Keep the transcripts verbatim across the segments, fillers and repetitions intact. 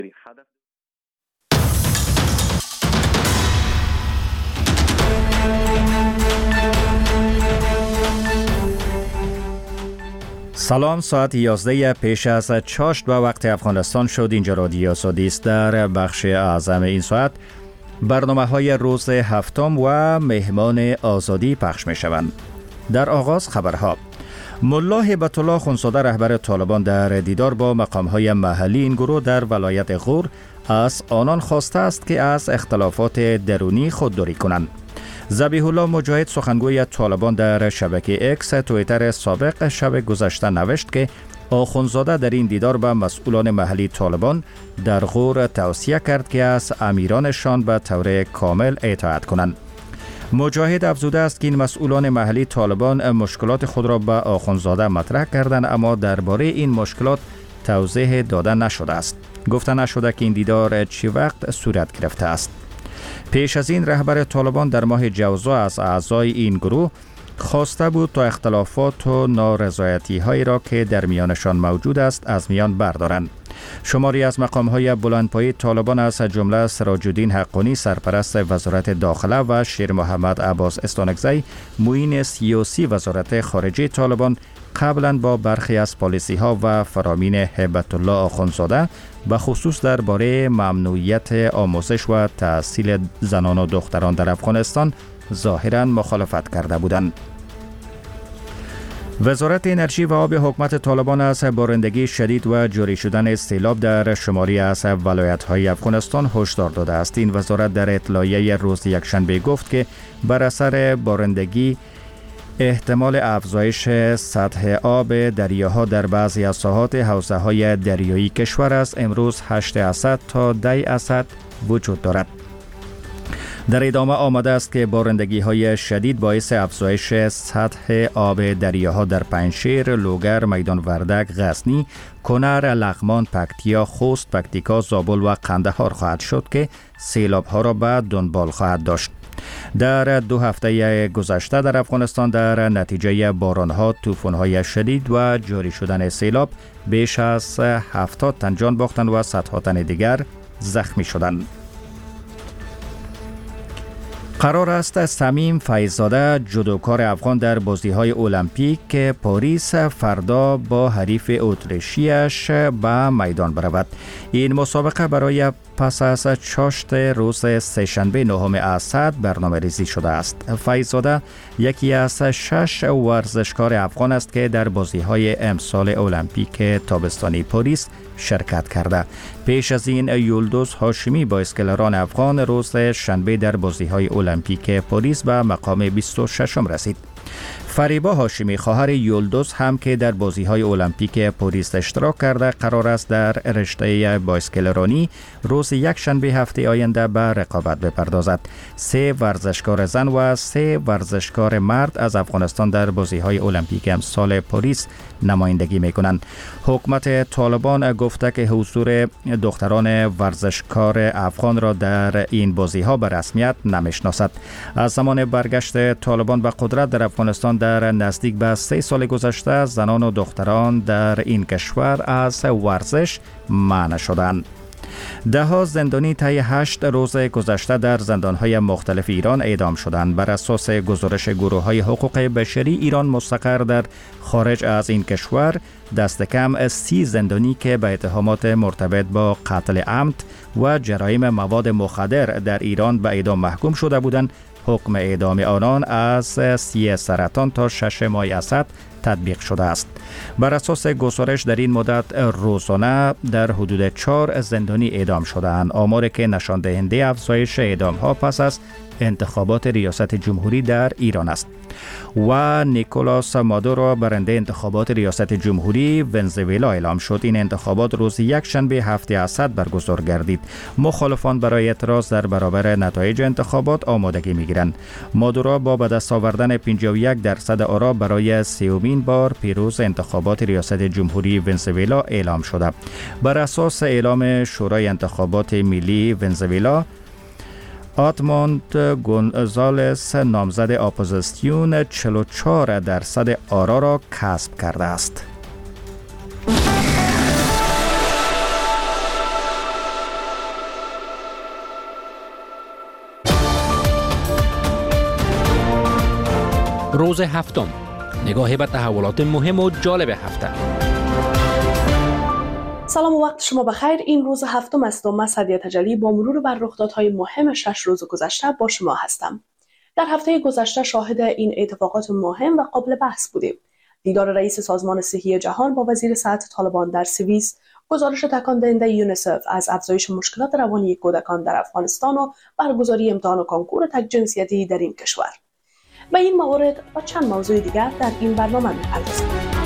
سلام، ساعت یازده پیش از چاشت و وقت افغانستان شد. اینجا رادیو آزادی است. در بخش اعظم این ساعت برنامه های روز هفتم و مهمان آزادی پخش می شوند. در آغاز خبرها. ملا هیبت الله خونساده رهبر طالبان در دیدار با مقام های محلی این گروه در ولایت غور از آنان خواسته است که از اختلافات درونی خودداری کنند. ذبیح الله مجاهد سخنگوی طالبان در شبکه اکس توییتر سابق شب گذشته نوشت که آخوندزاده در این دیدار به مسئولان محلی طالبان در غور توصیه کرد که از امیرانشان به طور کامل اطاعت کنند. مجاهد افزوده است که این مسئولان محلی طالبان مشکلات خود را به آخوندزاده مطرح کردند، اما درباره این مشکلات توضیح داده نشده است. گفته نشده که این دیدار چه وقت صورت گرفته است. پیش از این رهبر طالبان در ماه جوزا از اعضای این گروه خواسته بود تا اختلافات و نارضایتی هایی را که در میانشان موجود است از میان بردارند. شماری از مقام های بلندپایه طالبان از جمله سراج الدین حقانی سرپرست وزارت داخله و شیر محمد عباس استانکزی معین سیاسی وزارت خارجه طالبان قبلا با برخی از پالیسی ها و فرامین هیبت الله آخوندزاده به خصوص درباره ممنوعیت آموزش و تحصیل زنان و دختران در افغانستان ظاهراً مخالفت کرده بودند. وزارت انرژی و آب حکومت طالبان از بارندگی شدید و جاری شدن سیلاب در شماری از ولایت‌های افغانستان هشدار داده است. این وزارت در اطلاعیه روز یکشنبه گفت که بر اثر بارندگی احتمال افزایش سطح آب دریاها در بعضی از ساحات حوزه‌های دریایی کشور است. امروز هشت درصد تا ده درصد وجود دارد. در ادامه آمده است که بارندگی های شدید باعث افزایش سطح آب دریاها در پنجشیر، لوگر، میدان وردک، غزنی، کنر، لغمان، پکتیا، خوست، پکتیکا، زابل و قندهار خواهد شد که سیلاب ها را به دنبال خواهد داشت. در دو هفته گذشته در افغانستان در نتیجه بارانها، طوفان‌های شدید و جاری شدن سیلاب بیش از هفتاد تن جان باختند و صدها تن دیگر زخمی شدند. قرار است صمیم فیض‌زاده جودوکار افغان در بازی‌های المپیک پاریس فردا با حریف اتریشیش به میدان برود. این مسابقه برای پس از چاشت روز سه‌شنبه نهم اسد برنامه ریزی شده است. فیض‌زاده یکی از شش ورزشکار افغان است که در بازی‌های امسال المپیک تابستانی پاریس شرکت کرده. پیش از این یولدوز هاشمی با اسکلران افغان روز شنبه در بازی‌های المپیک پاریس به مقام بیست و ششم رسید. فریبا هاشمی خواهر یولدوز هم که در بازی‌های المپیک پاریس اشتراک کرده قرار است در رشته بایسکلرانی روز یک شنبه هفته آینده به رقابت بپردازد. سه ورزشکار زن و سه ورزشکار مرد از افغانستان در بازی‌های المپیک امسال پاریس نمایندگی می‌کنند. حکومت طالبان گفته که حضور دختران ورزشکار افغان را در این بازی‌ها به رسمیت نمی‌شناسد. از زمان برگشت طالبان به قدرت در افغانستان در نزدیک به سه سال گذشته زنان و دختران در این کشور از ورزش منع شدند. ده ها زندانی طی هشت روز گذشته در زندان‌های مختلف ایران اعدام شدند. بر اساس گزارش گروه‌های حقوق بشری ایران مستقر در خارج از این کشور دست کم سی زندانی که به اتهامات مرتبط با قتل عمد و جرایم مواد مخدر در ایران به اعدام محکوم شده بودند. حکم اعدام آنان از سی سرطان تا شش ماه اسد تطبیق شده است. بر اساس گزارش در این مدت روزانه در حدود چهار زندانی اعدام شده‌اند، آماری که نشان دهنده افزایش اعدام‌ها پس از انتخابات ریاست جمهوری در ایران است. و نیکولاس مادورو برنده انتخابات ریاست جمهوری ونزوئلا اعلام شد. این انتخابات روز یک شنبه هفته اسد برگزار گردید. مخالفان برای اعتراض در برابر نتایج انتخابات آمادگی می‌گیرند. مادورو با به دست آوردن پنجاه و یک درصد آرا برای سومین بار پیروز انتخابات ریاست جمهوری ونزوئلا اعلام شده. بر اساس اعلام شورای انتخابات ملی ونزوئلا، آدموند گونزالس نامزد اپوزیسیون چهل و چهار درصد آرا را کسب کرده است. روز هفتم، نگاهی به تحولات مهم و جالب هفته. سلام و وقت شما بخیر. این روز هفتم است و من سعدیه تجلی با مرور بر رخدادهای مهم شش روز گذشته با شما هستم. در هفته گذشته شاهد این اتفاقات مهم و قابل بحث بودیم. دیدار رئیس سازمان صحی جهان با وزیر صحت طالبان در سوئیس، گزارش تکان دهنده یونیسف از افزایش مشکلات روانی کودکان در افغانستان و برگزاری امتحان و کنکور تک جنسیتی در این کشور. به این موارد و چند موضوع دیگر در این برنامه می‌پردازیم.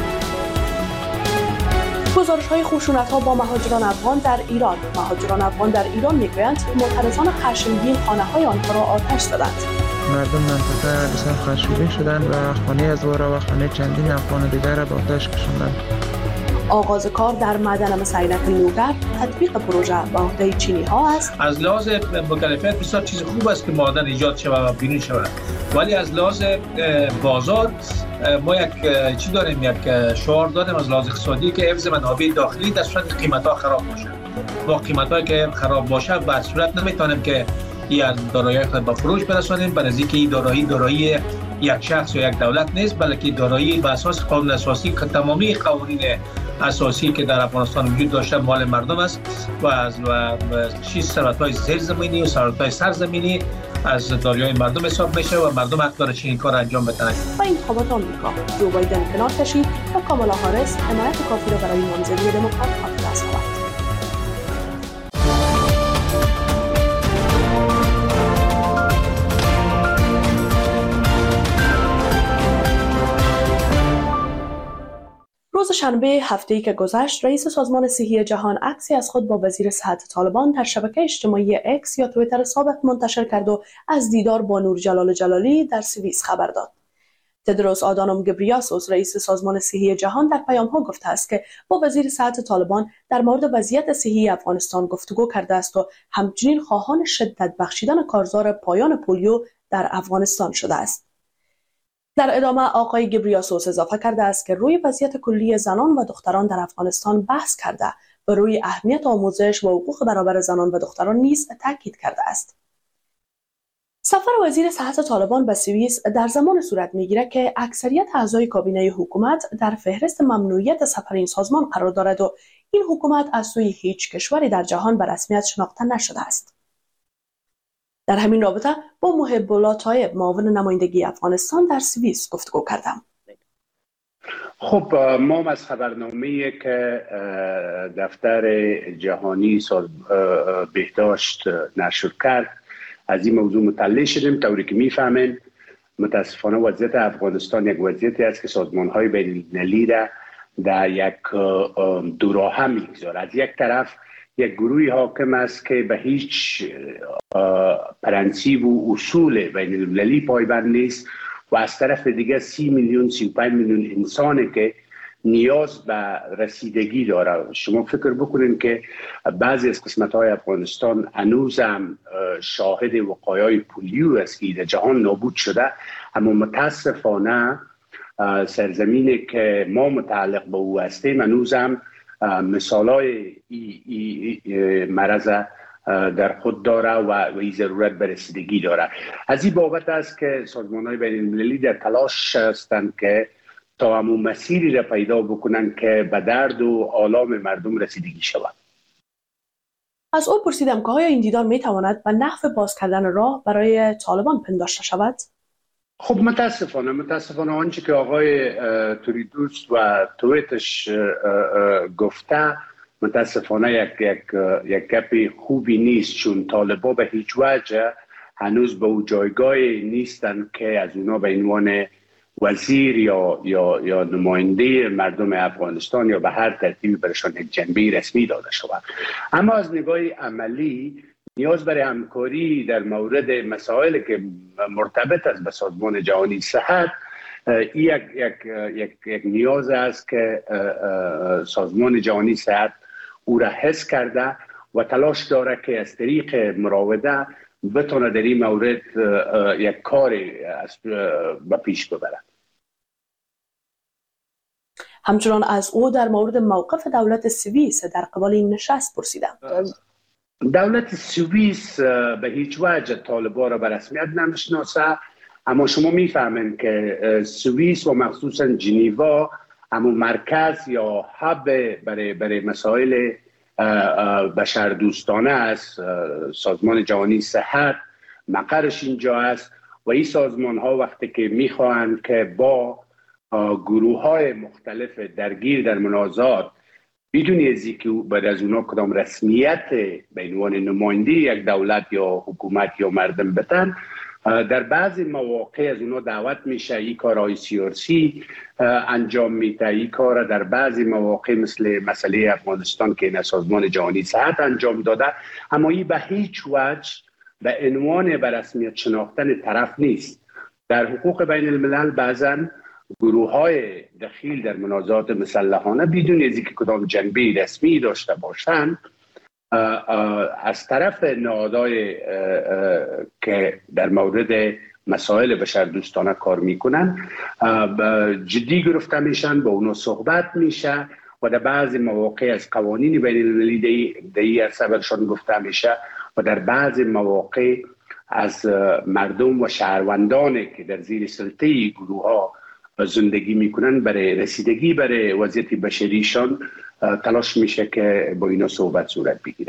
گزارش‌های خشونت‌ها با مهاجران افغان در ایران. مهاجران افغان در ایران می‌گویند معترضان خشمگین خانه‌های آنها را آتش زدند. مردم منطقه بسیار خشمگین شدند و خانه از وارا و خانه چندین افغان دیگر را به آتش کشاندند. آغاز کار در معدن مسینک نوگر، تطبیق پروژه به عهده چینی ها است. از لحاظ مکلفیت بسیار چیز خوب است که معدن ایجاد شود و بیرون شود، ولی از لحاظ بازار ما یک چی داریم، یک شعار داریم از لحاظ اقتصادی که حفظ منابع داخلی در صورت قیمت ها خراب باشه. با قیمت هایی که خراب باشه به صورت نمیتونیم که این دارایی خود به فروش برسانیم، برای اینکه این دارایی دارایی یک شخص یا یک دولت نیست، بلکه دارایی به اساس قانون اساسی که تمامی قوانین اساسی که در افغانستان وجود داشته مال مردم است و از شش ثروت‌های زیرزمینی و ثروت‌های سرزمینی از دارایی مردم حساب میشه و مردم حق داره چنین کار انجام بدن. و انتخابات آمریکا، جو بایدن کنار کشید و کامالا هاریس حمایت کافی را برای نامزدی دموکرات ها دست آورد. روز شنبه هفته‌ای که گذشت، رئیس سازمان صحی جهان عکسی از خود با وزیر صحت طالبان در شبکه اجتماعی اکس یا توییتر سابق منتشر کرد و از دیدار با نور جلال جلالی در سوئیس خبر داد. تدروس آدانوم گبریاسوس رئیس سازمان صحی جهان در پیام‌ها گفته است که با وزیر صحت طالبان در مورد وضعیت صحی افغانستان گفتگو کرده است و همچنین خواهان شدت بخشیدن کارزار پایان پولیو در افغانستان شده است. در ادامه آقای گبریاسوس اضافه کرده است که روی وضعیت کلی زنان و دختران در افغانستان بحث کرده و روی اهمیت آموزش و حقوق برابر زنان و دختران نیز تاکید کرده است. سفر وزیر صحت طالبان به سوئیس در زمان صورت می‌گیرد که اکثریت اعضای کابینه حکومت در فهرست ممنوعیت سفر این سازمان قرار دارد و این حکومت از سوی هیچ کشوری در جهان به رسمیت شناخته نشده است. در همین رابطه با محب الله طایب معاون نمایندگی افغانستان در سوئیس گفتگو کردم. خب ما از خبرنامه‌ای که دفتر جهانی بهداشت نشر کرد از این موضوع مطلع شدیم، طوری که میفهمین متاسفانه وضعیت افغانستان یک وضعیتی است که سازمان‌های بین‌المللی را در یک دوراهم می‌گذارد. از یک طرف یک گروهی حاکم است که به هیچ پرنسیب و اصول بین المللی پایبند نیست و از طرف دیگه سی میلیون سی و پنج میلیون انسانی که نیاز به رسیدگی داره. شما فکر بکنید که بعضی از قسمت‌های افغانستان هنوز هم شاهد وقایع پولیو است که در جهان نابود شده، اما متاسفانه سرزمینی که ما متعلق به او هستیم هنوز هم مثالای ای, ای, ای مرض در خود داره و این ضرورت به رسیدگی داره. از این بابت است که سازمان‌های بین‌المللی در تلاش هستند که تا همون مسیری را پیدا بکنند که به درد و آلام مردم رسیدگی شود. از او پرسیدم که آیا این دیدار میتواند به نحو باز کردن راه برای طالبان پنداشته شود؟ خب متاسفانه متاسفانه آنچه که آقای توریدوس و تویتش گفته متاسفانه یک یک یک گپ خوبی نیست، چون طالبا به هیچ وجه هنوز به اون جایگاهی نیستند که از اونا به عنوان وزیر یا یا یا نماینده مردم افغانستان یا به هر ترتیبی برشان یک جنبه رسمی داده شود. اما از نگاه عملی نیاز برای همکاری در مورد مسائلی که مرتبط است به سازمان جهانی صحت این یک یک یک یک نیاز است که سازمان جهانی صحت او را حس کرده و تلاش داره که از طریق مراوده بتونه در این مورد یک کاری به پیش ببره. همچنان از او در مورد موقف دولت سوئیس در قبال این نشست پرسیدم. دولت سوئیس به هیچ وجه طالبان را به رسمیت نمیشناسه اما شما میفهمین که سوئیس و مخصوصا ژنو اما مرکز یا هب برای برای مسائل بشردوستانه است. سازمان جهانی صحت مقرش اینجا است و این سازمان ها وقتی که میخواهند که با گروه های مختلف درگیر در منازعات بدون از اینکه بعد از اونا کدام رسمیت به عنوان نماینده یک دولت یا حکومت یا مردم بتن، در بعضی مواقع از اونا دعوت میشه این کارهای سیاسی انجام میده. این کار در بعضی مواقع مثل مسئله افغانستان که این سازمان جهانی صحت انجام داده، اما این به هیچ وجه به عنوان به رسمیت شناختن طرف نیست. در حقوق بین الملل بعضا گروه های دخیل در منازعات مسلحانه بدون از اینکه کدام جنبه رسمی داشته باشند از طرف نهادهای که در مورد مسائل بشردوستانه کار میکنن جدی گرفته میشن، با اونا صحبت میشه و در بعضی مواقع از قوانین بین المللی در این عرصه برشان گفته میشه و در بعضی مواقع از مردم و شهروندانی که در زیر سلطه گروه ها زندگی میکنن برای رسیدگی برای وضعیت بشریشان تلاش میشه که با اینا صحبت صورت بگیره.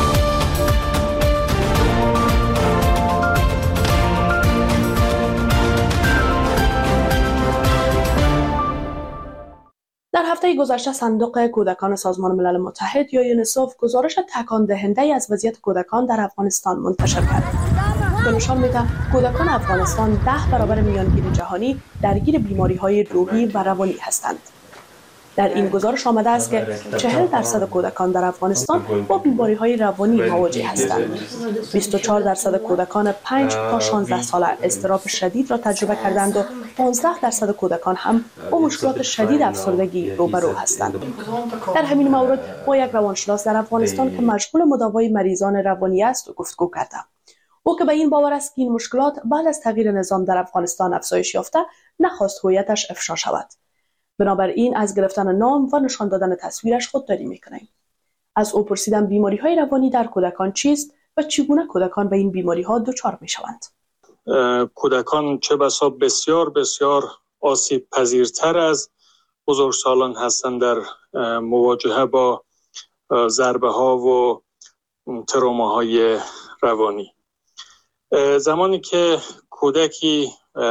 در هفته گذشته صندوق کودکان سازمان ملل متحد یا یونیسف گزارش تکان دهنده از وضعیت کودکان در افغانستان منتشر کرد که نشان می‌دهد کودکان افغانستان ده برابر میانگین جهانی درگیر بیماری‌های روحی و روانی هستند. در این گزارش آمده است که چهل درصد کودکان در افغانستان با بیماری‌های روانی مواجه هستند. بیست و چهار درصد کودکان پنج تا شانزده ساله اضطراب شدید را تجربه کردند و پانزده درصد کودکان هم با مشکلات شدید افسردگی روبرو هستند. در همین مورد با یک روانشناس در افغانستان که مشغول مداوای مریضان روانی است گفتگو کردم. او که به این باور است که این مشکلات بعد از تغییر نظام در افغانستان افزایش یافته نخواست هویتش افشا شود. بنابراین از گرفتن نام و نشان دادن تصویرش خودداری میکنیم. از او پرسیدم بیماری های روانی در کودکان چیست و چگونه کودکان به این بیماری ها دچار میشوند. کودکان چه بسا بسیار بسیار آسیب پذیرتر از بزرگسالان هستند در مواجهه با ضربه ها و تروماهای روانی. زمانی که کودکی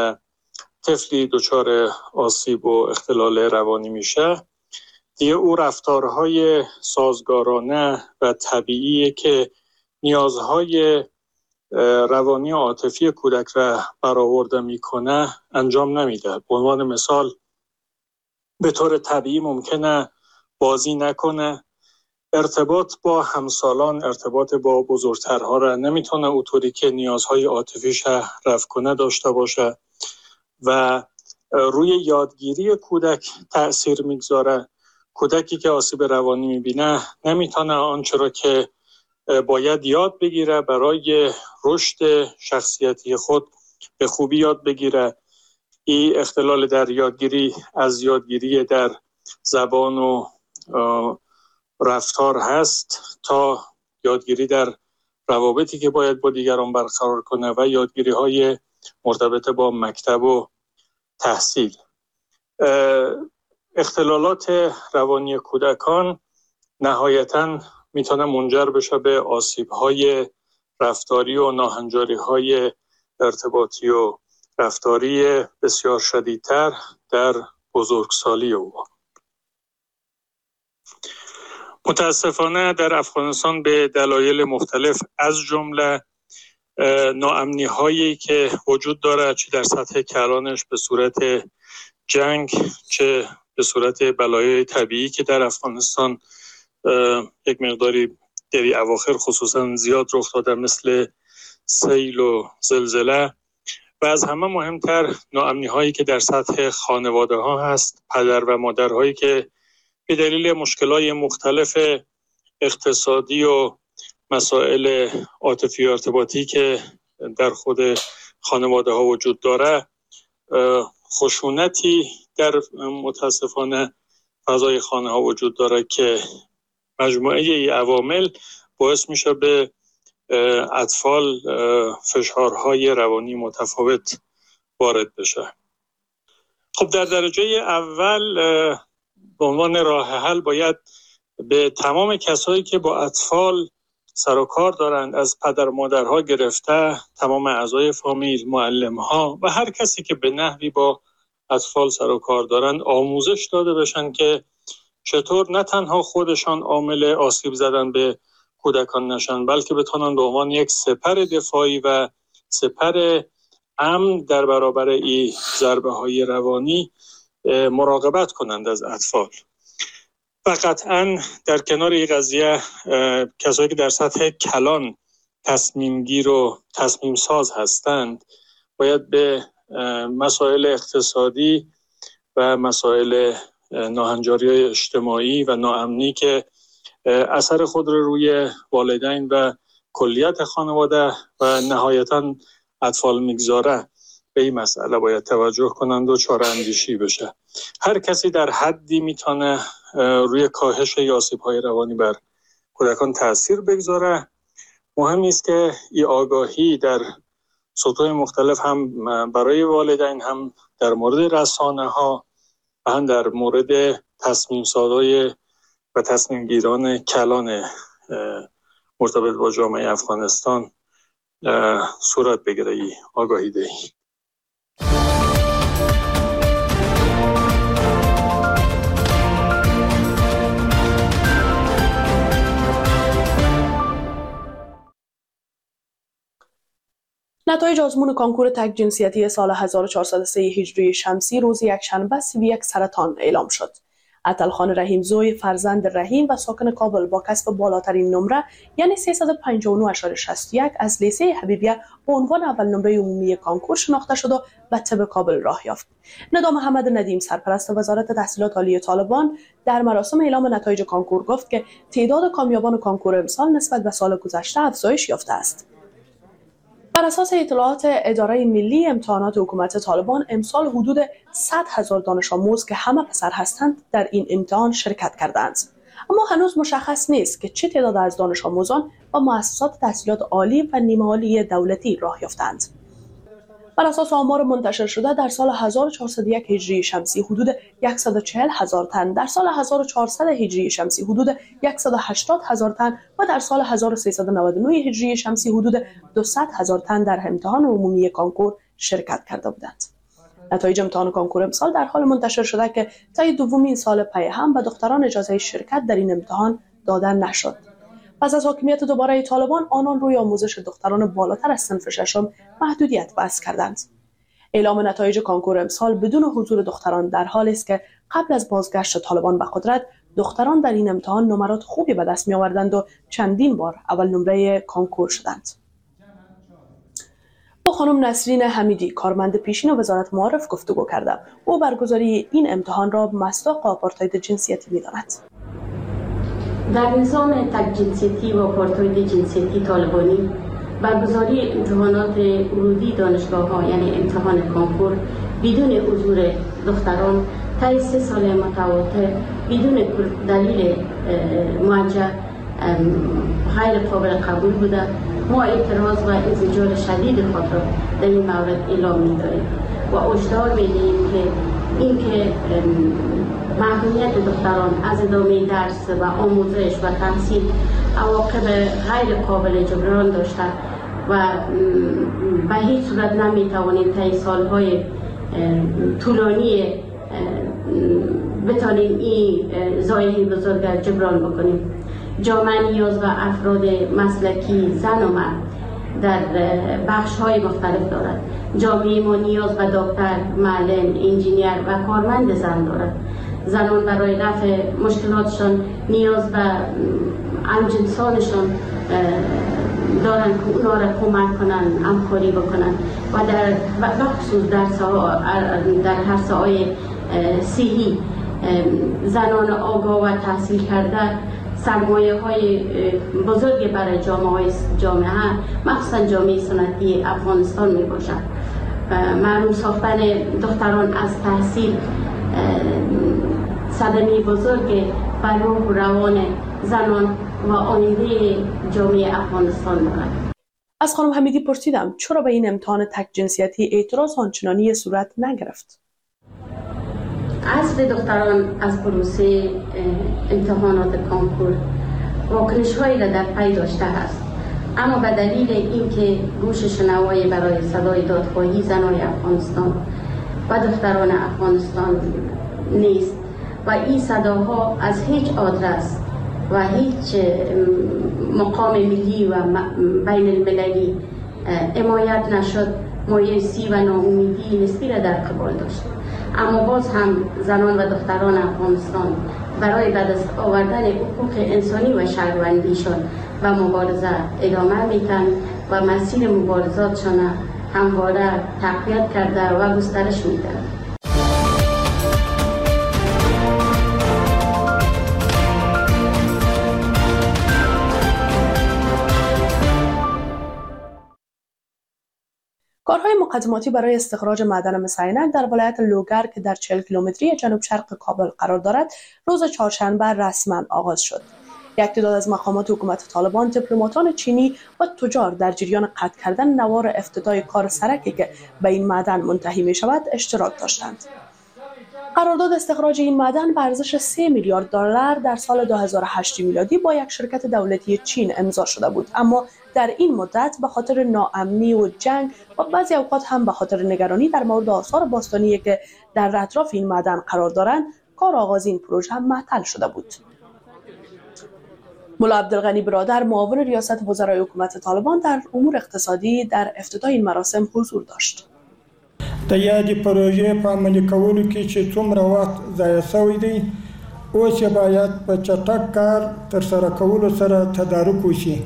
طفلی دچار آسیب و اختلال روانی میشه، دیگه او رفتارهای سازگارانه و طبیعی که نیازهای روانی و عاطفی کودک را برآورده میکنه انجام نمیده. به عنوان مثال به طور طبیعی ممکنه بازی نکنه، ارتباط با همسالان، ارتباط با بزرگترها را نمیتونه اونطوری که نیازهای عاطفیش رفع کنه داشته باشه و روی یادگیری کودک تأثیر میگذاره. کودکی که آسیب روانی میبینه نمیتونه آنچه را که باید یاد بگیره برای رشد شخصیتی خود به خوبی یاد بگیره. این اختلال در یادگیری از یادگیری در زبان و رفتار هست تا یادگیری در روابطی که باید با دیگران برقرار کنه و یادگیری های مرتبط با مکتب و تحصیل. اختلالات روانی کودکان نهایتاً میتونه منجر بشه به آسیب‌های رفتاری و ناهنجاری‌های ارتباطی و رفتاری بسیار شدیدتر در بزرگسالی او. متاسفانه در افغانستان به دلایل مختلف از جمله ناامنی هایی که وجود داره، چه در سطح کلانش به صورت جنگ، چه به صورت بلایای طبیعی که در افغانستان یک مقداری در اواخر خصوصا زیاد رخ داده، مثل سیل و زلزله، و از همه مهمتر ناامنی هایی که در سطح خانواده ها هست، پدر و مادر هایی که به دلیل مشکلات مختلف اقتصادی و مسائل عاطفی و ارتباطی که در خود خانواده ها وجود داره، خشونتی در متاسفانه فضای خانه ها وجود داره که مجموعه ای عوامل باعث میشه به اطفال فشارهای روانی متفاوت وارد بشه. خب در درجه اول به عنوان راه حل باید به تمام کسایی که با اطفال سر و کار دارند، از پدر و مادرها گرفته تمام اعضای فامیل، معلم‌ها و هر کسی که به نحوی با اطفال سر و کار دارند آموزش داده بشن که چطور نه تنها خودشان عامل آسیب زدن به کودکان نشن، بلکه بتونن به عنوان یک سپر دفاعی و سپر امن در برابر این ضربه‌های روانی مراقبت کنند از اطفال. و قطعاً در کنار این قضیه کسایی که در سطح کلان تصمیم گیر و تصمیم ساز هستند باید به مسائل اقتصادی و مسائل ناهنجاری اجتماعی و ناامنی که اثر خود رو روی والدین و کلیت خانواده و نهایتاً اطفال میگذاره، به این مسئله باید توجه کنند و چاره اندیشی بشه. هر کسی در حدی میتونه روی کاهش آسیب‌های روانی بر کودکان تأثیر بگذاره. مهم است که این آگاهی در سطوح مختلف هم برای والدین، هم در مورد رسانه‌ها و هم در مورد تصمیم سازای و تصمیم گیران کلان مرتبط با جامعه افغانستان صورت بگیره. ای آگاهی دهی. نتایج آزمون کانکور تک جنسیتی سال هزار و چهارصد و سه هجری شمسی روز یکشنبه سی و یک سرطان اعلام شد. عطلخان رحیمزوی فرزند رحیم و ساکن کابل با کسب بالاترین نمره یعنی سیصد و پنجاه و نه ممیز شصت و یک از لیسه حبیبیه به عنوان اول نمره عمومی کانکور شناخته شد و به طب کابل راه یافت. ندا محمد ندیم سرپرست وزارت تحصیلات عالی طالبان در مراسم اعلام نتایج کانکور گفت که تعداد کامیابان کانکور امسال نسبت به سال گذشته افزایش یافته است. بر اساس اطلاعات اداره ملی امتحانات حکومت طالبان امسال حدود صد هزار دانش آموز که همه پسر هستند در این امتحان شرکت کردند. اما هنوز مشخص نیست که چه تعداد از دانش آموزان و مؤسسات تحصیلات عالی و نیمه عالی دولتی راه یافتند. بر اساس آمار منتشر شده در سال هزار و چهارصد و یک هجری شمسی حدود صد و چهل هزار تن، در سال هزار و چهارصد هجری شمسی حدود صد و هشتاد هزار تن و در سال هزار و سیصد و نود و نه هجری شمسی حدود دویست هزار تن در امتحان عمومی کانکور شرکت کرده بودند. نتایج امتحان کانکور امسال در حال منتشر شده که طی دومین سال پی هم به دختران اجازه شرکت در این امتحان داده نشد. پس از حاکمیت دوباره طالبان آنان روی آموزش دختران بالاتر از صنف ششم محدودیت وضع کردند. اعلام نتایج کانکور امسال بدون حضور دختران در حالی است که قبل از بازگشت طالبان به قدرت دختران در این امتحان نمرات خوبی به دست می آوردند و چندین بار اول نمره کانکور شدند. با خانم نسرین حمیدی کارمند پیشین وزارت معارف گفتگو کردم. او برگزاری این امتحان را مصداق آپارتاید جنسیتی می‌داند. در نظام تک جنسیتی و آپارتاید جنسیتی طالبانی برگزاری امتحانات ورودی دانشگاه‌ها یعنی امتحان کانکور بدون حضور دختران طی سه سال متواتر بدون دلیل موجه غیر قابل قبول بوده. ما اعتراض و انزجار شدید خود را در این مورد اعلام می‌داریم و هشدار می‌دهیم که اینکه محرومیت دختران از ادامه درس و آموزش و تحصیل عواقب غیر قابل جبران داشته و به هیچ صورت نمیتوانیم طی سالهای طولانی بتوانیم این ضایعه بزرگ جبران بکنیم. جامعه نیاز و افراد مسلکی زن و مرد در بخش‌های مختلف دارد. جامعه ما نیاز به دکتر، معلم، انجینیر و کارمند زن دارد. زنان برای رفع مشکلاتشان نیاز به همجنسانشان دارن که اونا را کمک کنن، همکاری بکنن و در بخصوص در در هر ساحه صحی زنان آگاه و تحصیل کرده سرمایه های بزرگی برای جامعه جامعه مخصوصا جامعه سنتی افغانستان می باشد. محروم ساختن دختران از تحصیل صدمه بزرگ بر روح و روان زنان و آینده جامعه افغانستان دارد. از خانم حمیدی پرسیدم چرا به این امتحان تک جنسیتی اعتراض آنچنانی صورت نگرفت. حذف دختران از پروسه امتحانات کانکور واکنش هایی را در پی داشته است، اما به دلیل اینکه گوش شنوایی برای صدای دادخواهی زنای افغانستان و دختران افغانستان نیست و این صداها از هیچ آدرس و هیچ مقام ملی و بین المللی حمایت نشد، مایوسی و ناامیدی نسبی را در قبال داشت. اما باز هم زنان و دختران افغانستان برای به دست آوردن حقوق انسانی و شهروندیشان و مبارزه ادامه میتن و مسیر مبارزاتشان همواره تقویت کرده و گسترش میدن. کارهای مقدماتی برای استخراج معدن مس عینک در ولایت لوگر که در چهل کیلومتری جنوب شرق کابل قرار دارد روز چهارشنبه رسما آغاز شد. یک تعداد از مقامات حکومت طالبان، دیپلماتان چینی و تجار در جریان قطع کردن نوار افتتاح کار سرکی که به این معدن منتهی می شود اشتراک داشتند. قرارداد استخراج این معدن به ارزش سه میلیارد دلار در سال دو هزار و هشت میلادی با یک شرکت دولتی چین امضا شده بود، اما در این مدت به خاطر ناامنی و جنگ و بعضی اوقات هم به خاطر نگرانی در مورد آثار باستانی که در اطراف این معدن قرار دارند، کار آغاز این پروژه هم معطل شده بود. ملا عبدالغنی برادر، معاون ریاست وزرای حکومت طالبان در امور اقتصادی، در افتتاح این مراسم حضور داشت. د یادې پروژې په عملي کولو کې چې څومره وخت ضایع شوی دی، اوس یې باید په چټک کار ترسره کولو سره تدارک وشي.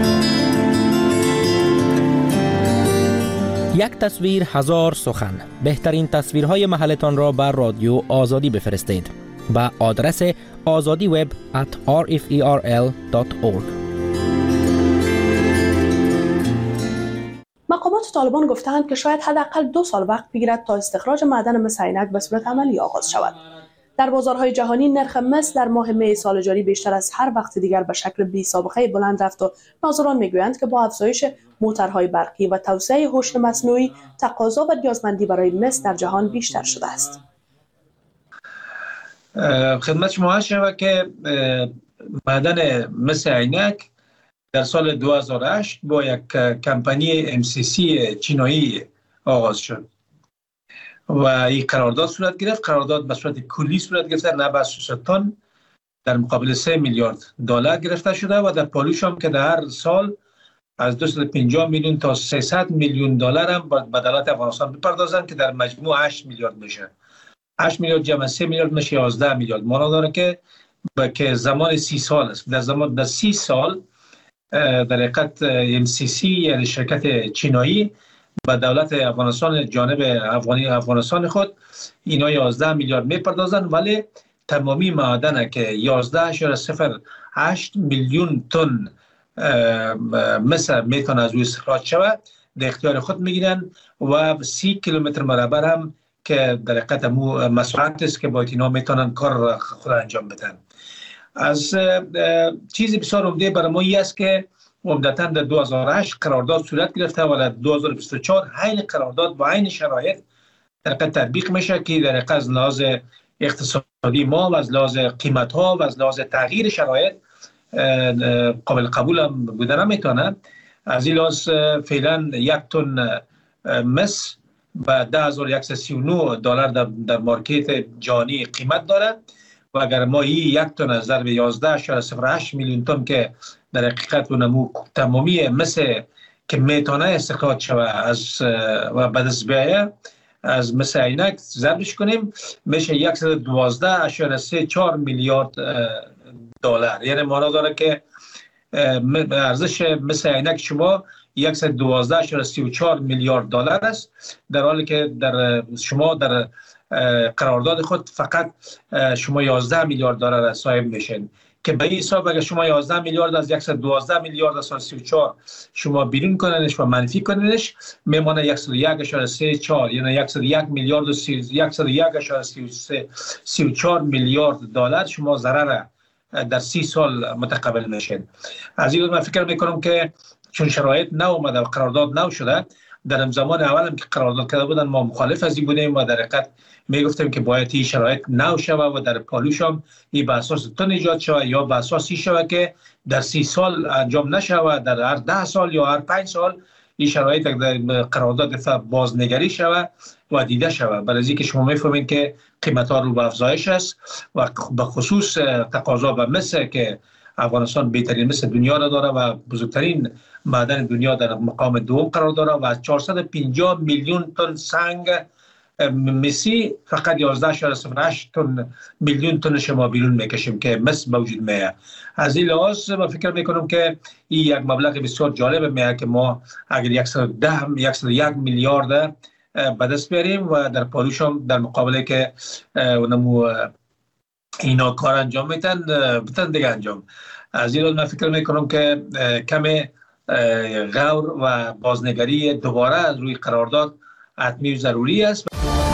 یک تصویر هزار سخن. بهترین تصویرهای محلتان را بر رادیو آزادی بفرستید به آدرس آزادی وب ات آر اف ای آر ال دات اورگ. مقامات طالبان گفتند که شاید حداقل دو سال وقت بگیرد تا استخراج معدن مس عینک به صورت عملی آغاز شود. در بازارهای جهانی نرخ مس در ماه می سال جاری بیشتر از هر وقت دیگر به شکل بی سابقه بلند رفت و ناظران میگویند که با افزایش موتورهای برقی و توسعه هوش مصنوعی تقاضا و نیازمندی برای مس در جهان بیشتر شده است. خدمت شما عرض شود که معدن مس عینک در سال دو هزار و هشت با یک کمپانی ام سی سی چینایی آغاز شد و این قرارداد صورت گرفت. قرارداد به صورت کلی صورت گرفت، نه به صورت تن، در مقابل سه میلیارد دلار گرفته شده و در پالوش هم که در هر سال از دویست و پنجاه میلیون تا سیصد میلیون دلار هم به دولت افغانستان بپردازند که در مجموع هشت میلیارد میشه. هشت میلیارد جمع سه میلیارد میشه یازده میلیارد. معنا داره که به که زمان سی سال است. در زمان در سی سال در حقیقت ام سی سی یعنی شرکت چینایی به دولت افغانستان جانب افغانی افغانستان خود اینا یازده میلیارد میپردازن، ولی تمامی معدن که یازده اشاره صفر هشت میلیون تن مثل میتونه از روی استخراج شود در اختیار خود میگیرن و سی کیلومتر مربع هم که در حقیقت مو مساحت است که باید اینا میتونن کار خود انجام بدن. از چیزی بسیار عمده برای ما این است که عمدتاً در دو هزار و هشت قرارداد صورت گرفته و در دو هزار و بیست و چهار عین قرارداد با عین شرایط در حقیقت تطبیق میشه که در حقیقت از لحاظ اقتصادی ما و از لحاظ قیمت ها و از لحاظ تغییر شرایط قابل قبول هم بوده نمیتونه. از این لحاظ فعلا یک تن مس به ده هزار و صد و سی و نه دلار در, در مارکت جهانی قیمت داره و اگر ما این یک تن از ضرب یازده اشاره صفر هشت میلیون تن که در حقیقت اونمو تمامی مثل که میتونه استخراج شود از و بعد از بیایه از مثل عینک ضربش کنیم میشه صد و دوازده اشاره سه چهار میلیارد دلار. یعنی معنا داره که ارزش مثل عینک شما صد و دوازده اشاره سی و چهار میلیارد دلار است، در حالی که در شما در قرارداد خود فقط شما یازده میلیارد دلار صاحب میشین که به این حساب اگر شما یازده میلیارد از صد و دوازده میلیارد از سی و چهار شما بیرون کننش و منفی کننش میمونه صد و یک اشاره سه چهار، یعنی صد و یک میلیارد و صد و یک اشاره سی و چهار میلیارد دلار شما ضرر در سی سال متقبل میشین. از این من فکر میکنم که چون شرایط نو اومده و قرارداد نو شده، در ام زمان اول هم که قرارداد کرده بودن ما مخالف از این بودیم و در حقیقت میگفتیم که باید این شرایط نو شود و در پالوش هم این به اساس تن ایجاد شود یا به اساس این شود که در سی سال انجام نشود، در هر ده سال یا هر پنج سال این شرایط در قرارداد بازنگری شود و دیده شود. برای اینکه شما میفهمید که قیمت ها رو به افزایش است و به خصوص تقاضا به مس که افغانستان بهترین مس دنیا را داره و بزرگترین معدن دنیا در مقام دوم قرار داره و چهارصد و پنجاه میلیون تن سنگ مسی فقط یازده اشاره صفر هشت تن میلیون تنش ما بیرون میکشیم که مس موجود میه. از این لحاظ من فکر میکنم که این یک مبلغ بسیار جالب میه که ما اگر صد و ده صد و یک میلیارد به دست بیاریم و در پالوش هم در مقابله که اونمو اینا کار انجام میتن بتن دیگه انجام. از این لحاظ من فکر میکنم که کمی غور و بازنگری دوباره از روی قرارداد حتمی و ضروری است.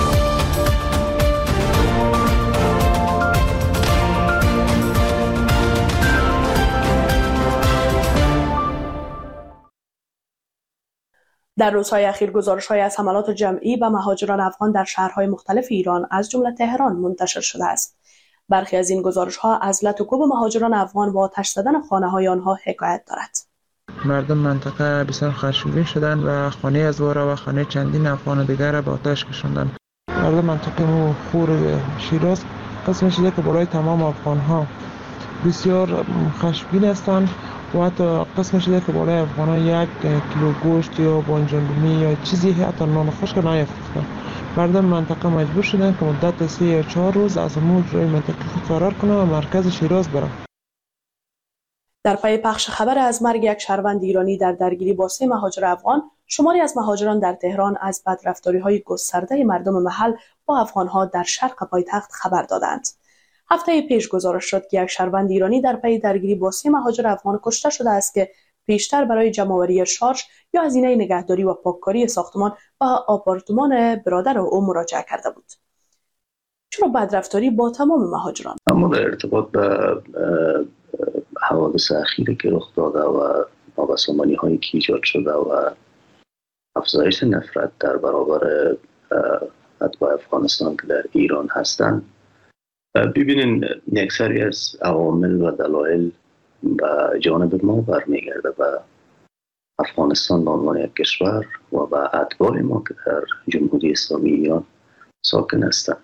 در روزهای اخیر گزارش‌های از حملات جمعی به مهاجران افغان در شهرهای مختلف ایران از جمله تهران منتشر شده است. برخی از این گزارش‌ها از لط و کوب مهاجران افغان با آتش زدن خانه‌های آنها حکایت دارد. مردم منطقه بسیار خشمگین شدند و خانه از وارا و خانه چندین افغان دیگر را به آتش کشاندند. مردم منطقه مو خور شیراز قسم شده که برای تمام افغان‌ها بسیار خشمگین هستند و حتی قسم شده که برای افغان‌ها یک کیلو گوشت یا بانجان یا چیزی حتی نان خشک نیافتند. مردم منطقه مجبور شدند که مدت سه یا چهار روز از همون جای منطقه خود فرار کنند و مرکز شیراز برند. در پی پخش خبر از مرگ یک شهروند ایرانی در درگیری با سه مهاجر افغان، شماری از مهاجران در تهران از بدرفتاری‌های گسترده مردم محل با افغان‌ها در شرق پایتخت خبر دادند. هفته پیش گزارش شد که یک شهروند ایرانی در پی درگیری با سه مهاجر افغان کشته شده است که پیشتر برای جمع‌آوری شارژ یا هزینه نگهداری و پاککاری ساختمان و آپارتمان برادر او مراجعه کرده بود. چرا بدرفتاری با تمام مهاجران؟ اما در ارتباط به حوادث اخیری که رخ داده و نابسامانی هایی که ایجاد شده و افزایش نفرت در برابر اتباع افغانستان که در ایران هستند، ببینین اکثری از عوامل و دلایل به جانب ما برمیگرده به افغانستان به عنوان یک کشور و به اتباع ما که در جمهوری اسلامی ایران ساکن هستند.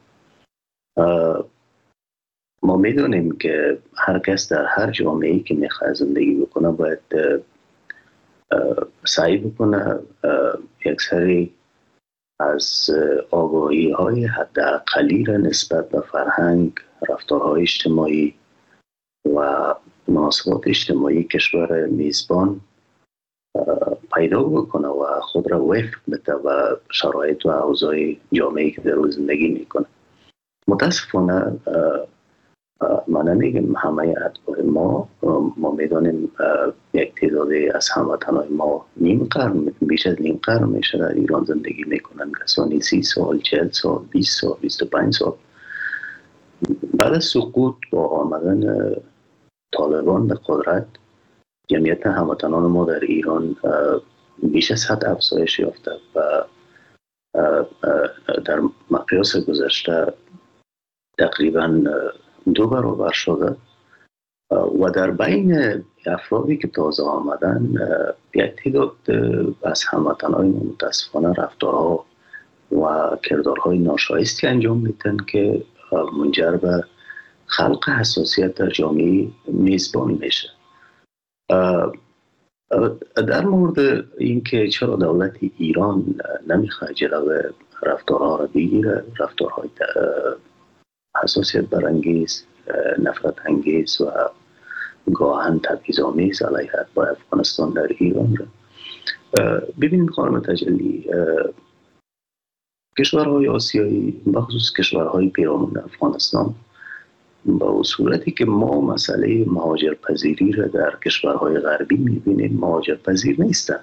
ما میدونیم که هر کس در هر جامعه‌ای که میخواد زندگی بکنه باید سعی بکنه یک سری از آگاهی های حداقلی را نسبت به فرهنگ، رفتارهای اجتماعی و مناسبات اجتماعی کشور میزبان پیدا بکنه و خود را وفق بده و شرایط و اوضاع جامعه‌ای که در روز زندگی میکنه. متاسفانه ما نمیگم همه اتباع ما ما میدانیم یک تعدادی از هموطنان ما نیم قرن بیش از نیم قرن میشه در ایران زندگی میکنن، کسانی سی سال، چهل سال، بیست سال، بیست و پنج سال. بعد از سقوط با آمدن طالبان به قدرت جمعیت هموطنان ما در ایران بیش از حد افزایش یافته و در مقیاس گذشته تقریبا دو برابر شده و در بین افرادی که تازه آمدن یک تعداد از هموطنان ما متاسفانه رفتارها و کردارهای ناشایستی انجام میدن که منجر به خلق حساسیت در جامعه میزبان میشه. در مورد اینکه چرا دولت ایران نمیخواد جلوی رفتارها را بگیره، رفتارهای حساسیت برانگیز، نفرت انگیز و گاهن تبعیض‌آمیز علیه اتباع افغانستان در ایران را ببینید خانم تجلی، کشورهای آسیایی بخصوص کشورهای پیرامون افغانستان با صورتی که ما مسئله مهاجرپذیری را در کشورهای غربی میبینیم مهاجرپذیر نیستند.